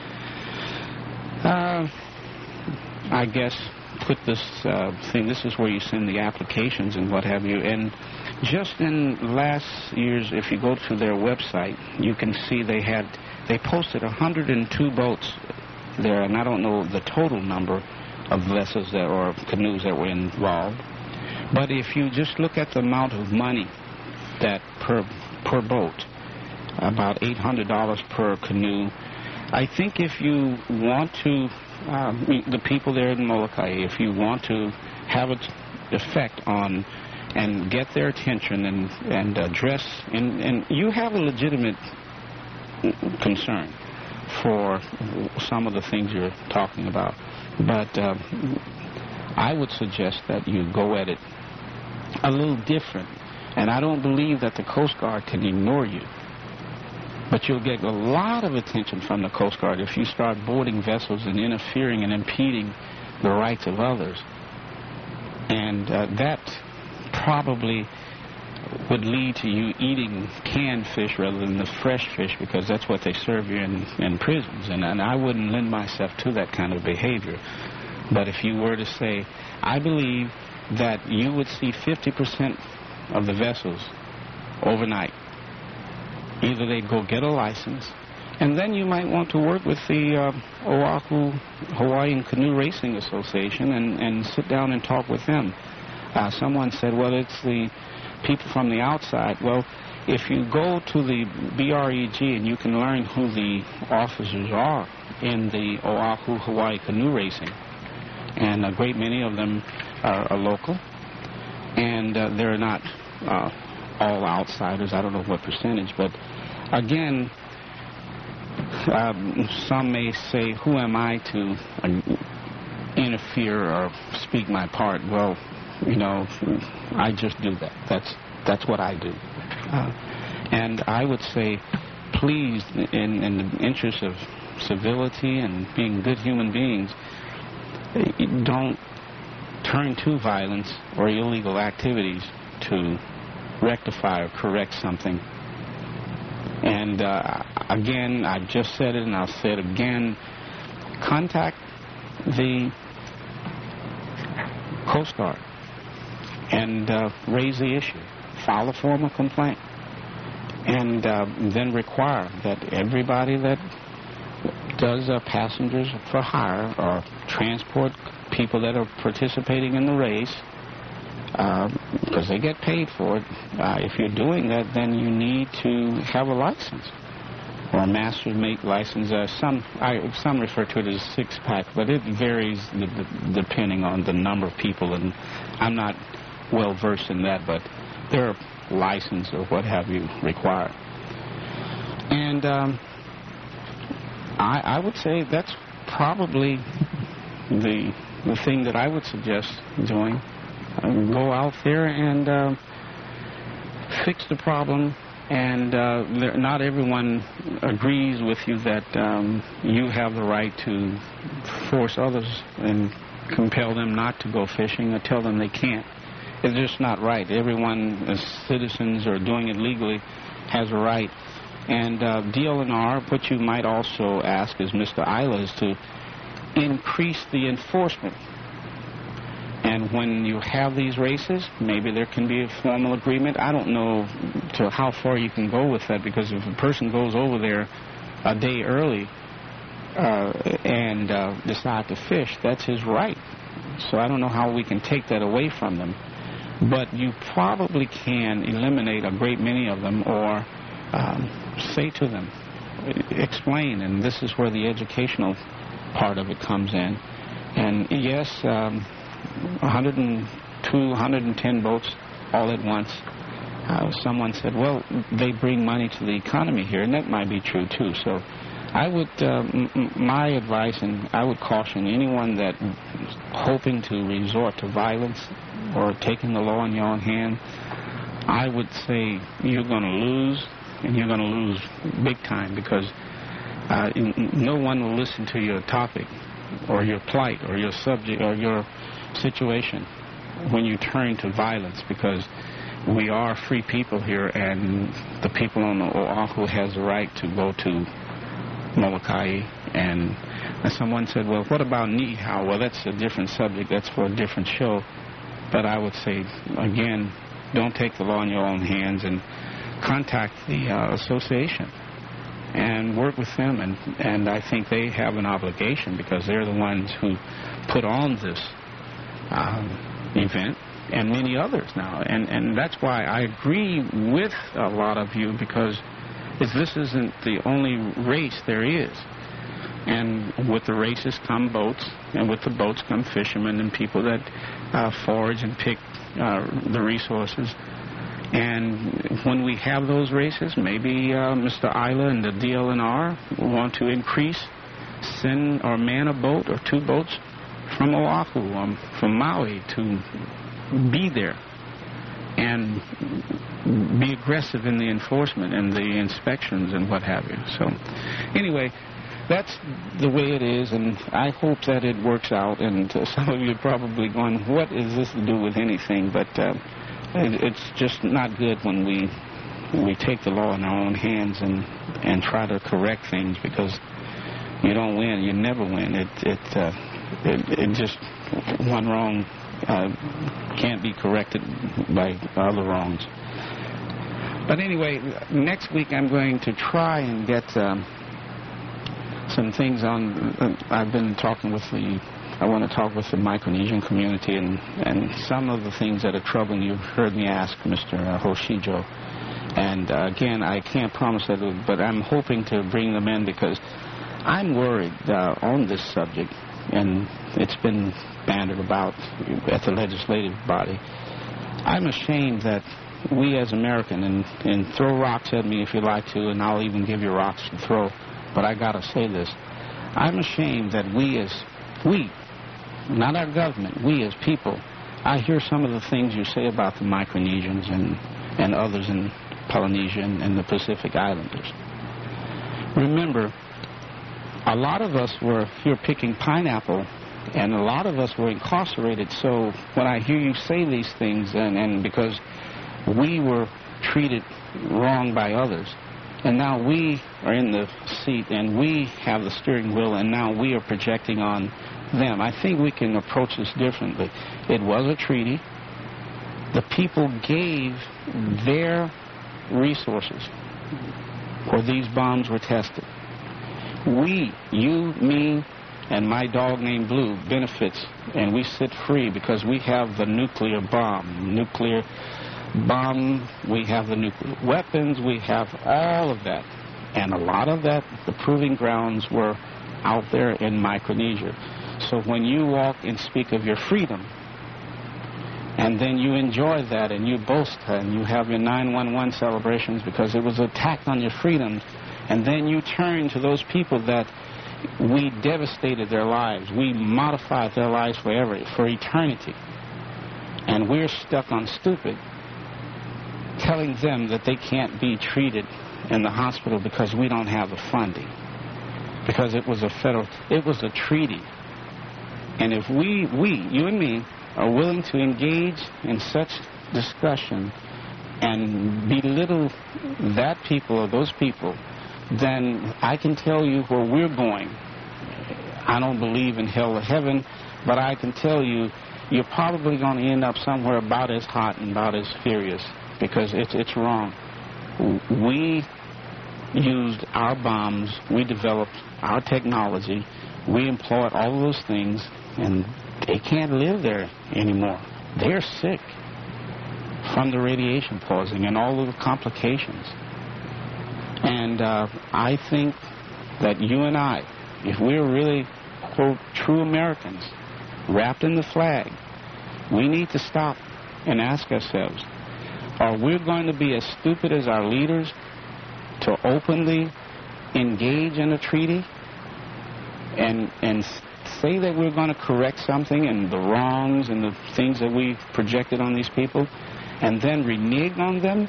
uh, I guess, put this uh, thing. This is where you send the applications and what have you. And just in last year's, if you go to their website, you can see they had they posted one hundred two boats there, and I don't know the total number of vessels that or canoes that were involved. But if you just look at the amount of money that per per boat, about eight hundred dollars per canoe, I think if you want to, uh, the people there in Molokai, if you want to have its effect on and get their attention and, and address, and, and you have a legitimate concern for some of the things you're talking about. But uh, I would suggest that you go at it a little different. And I don't believe that the Coast Guard can ignore you. But you'll get a lot of attention from the Coast Guard if you start boarding vessels and interfering and impeding the rights of others. And uh, that probably would lead to you eating canned fish rather than the fresh fish, because that's what they serve you in, in prisons. And, and I wouldn't lend myself to that kind of behavior. But if you were to say, I believe that you would see fifty percent of the vessels overnight. Either they'd go get a license, and then you might want to work with the uh, Oahu Hawaiian Canoe Racing Association and, and sit down and talk with them. Uh, someone said, well, it's the people from the outside. Well, if you go to the B R E G and you can learn who the officers are in the Oahu Hawaii Canoe Racing, and a great many of them are, are local, and uh, they're not uh, all outsiders. I don't know what percentage, but again, um, some may say, who am I to uh, interfere or speak my part? Well, you know, I just do that. That's that's what I do. Uh, and I would say, please, in, in the interest of civility and being good human beings, don't turn to violence or illegal activities to rectify or correct something. And uh, again, I've just said it and I'll say it again, contact the Coast Guard and uh, raise the issue. File a formal complaint. And uh, then require that everybody that does uh, passengers for hire or transport people that are participating in the race, because uh, they get paid for it. Uh, if you're doing that, then you need to have a license or a master's mate license. Uh, some I, some refer to it as six-pack, but it varies d- d- depending on the number of people, and I'm not well versed in that, but there are license or what have you required. And um, I, I would say that's probably the the thing that I would suggest doing. Uh, go out there and uh, fix the problem. And uh, there, not everyone agrees with you that um, you have the right to force others and compel them not to go fishing or tell them they can't. It's just not right. Everyone, as citizens or doing it legally, has a right. And uh, D L N R, what you might also ask is Mister Isla, is to increase the enforcement. And when you have these races, maybe there can be a formal agreement. I don't know to how far you can go with that, because if a person goes over there a day early uh, and uh, decide to fish, that's his right. So I don't know how we can take that away from them. But you probably can eliminate a great many of them, or um, say to them, explain, and this is where the educational part of it comes in. And yes, um, one hundred two, one hundred ten boats all at once. Uh, someone said, well, they bring money to the economy here, and that might be true too. So I would, uh, m- my advice, and I would caution anyone that is hoping to resort to violence or taking the law in your own hand, I would say you're going to lose, and you're going to lose big time, because uh, in, no one will listen to your topic or your plight or your subject or your situation when you turn to violence, because we are free people here, and the people on Oahu has the right to go to Molokai. And, and someone said, well, what about Niihau? Well, that's a different subject. That's for a different show. But I would say, again, don't take the law in your own hands, and contact the uh, association and work with them. And, and I think they have an obligation, because they're the ones who put on this um, event and many others now. And, and that's why I agree with a lot of you, because if this isn't the only race there is. And with the races come boats, and with the boats come fishermen and people that uh, forage and pick uh, the resources. And when we have those races, maybe uh, Mister Isla and the D L N R want to increase, send or man a boat or two boats from Oahu, um, from Maui, to be there and be aggressive in the enforcement and the inspections and what have you. So anyway, that's the way it is, and I hope that it works out. And uh, some of you are probably going, what is this to do with anything? But uh, it, it's just not good when we we take the law in our own hands and and try to correct things, because you don't win. You never win. It it uh, it, it just one wrong uh, can't be corrected by other wrongs. But anyway, next week I'm going to try and get um, some things on. Uh, I've been talking with the. I want to talk with the Micronesian community and and some of the things that are troubling you. Heard me ask Mister Hoshijo, and uh, again I can't promise that, but I'm hoping to bring them in because I'm worried uh, on this subject, and it's been bandied about at the legislative body. I'm ashamed that we as Americans, and, and throw rocks at me if you like to, and I'll even give you rocks to throw, but I gotta say this. I'm ashamed that we as, we, not our government, we as people, I hear some of the things you say about the Micronesians and, and others in Polynesia and, and the Pacific Islanders. Remember, a lot of us were here picking pineapple, and a lot of us were incarcerated, so when I hear you say these things, and, and because we were treated wrong by others, and now we are in the seat and we have the steering wheel, and now we are projecting on them. I think we can approach this differently. It was a treaty. The people gave their resources where these bombs were tested. We, you, me, and my dog named Blue benefits, and we sit free because we have the nuclear bomb, nuclear bomb, we have the nuclear weapons, we have all of that. And a lot of that, the proving grounds were out there in Micronesia. So when you walk and speak of your freedom, and then you enjoy that and you boast and you have your nine one one celebrations because it was an attack on your freedoms, and then you turn to those people that we devastated their lives, we modified their lives forever, for eternity, and we're stuck on stupid, telling them that they can't be treated in the hospital because we don't have the funding, because it was a federal, it was a treaty. And if we, we, you and me, are willing to engage in such discussion and belittle that people or those people, then I can tell you where we're going. I don't believe in hell or heaven, but I can tell you, you're probably going to end up somewhere about as hot and about as furious, because it's, it's wrong. We used our bombs, we developed our technology, we employed all of those things, and they can't live there anymore. They're sick from the radiation poisoning and all of the complications. And uh, I think that you and I, if we're really, quote, true Americans, wrapped in the flag, we need to stop and ask ourselves, are we going to be as stupid as our leaders to openly engage in a treaty and and say that we're going to correct something and the wrongs and the things that we've projected on these people and then renege on them?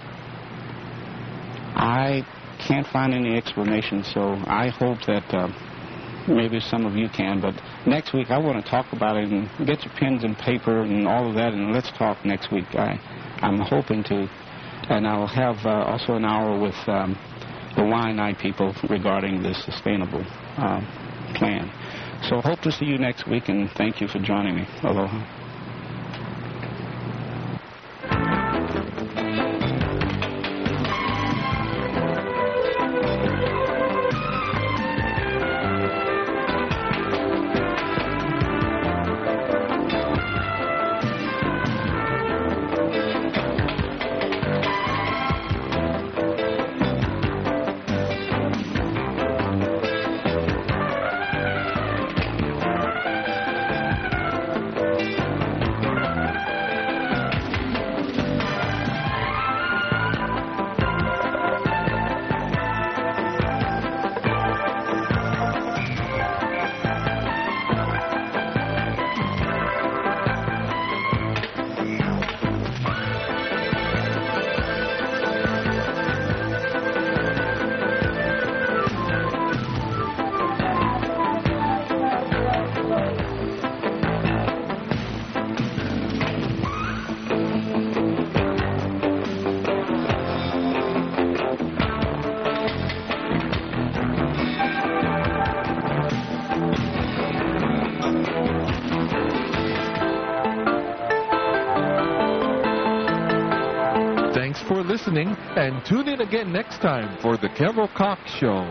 I can't find any explanation, so I hope that uh, maybe some of you can. But next week I want to talk about it, and get your pens and paper and all of that, and let's talk next week. I, I'm hoping to, and I'll have uh, also an hour with um, the Waianae people regarding the sustainable uh, plan. So hope to see you next week, and thank you for joining me. Aloha. for listening, and tune in again next time for the Carol Cox Show.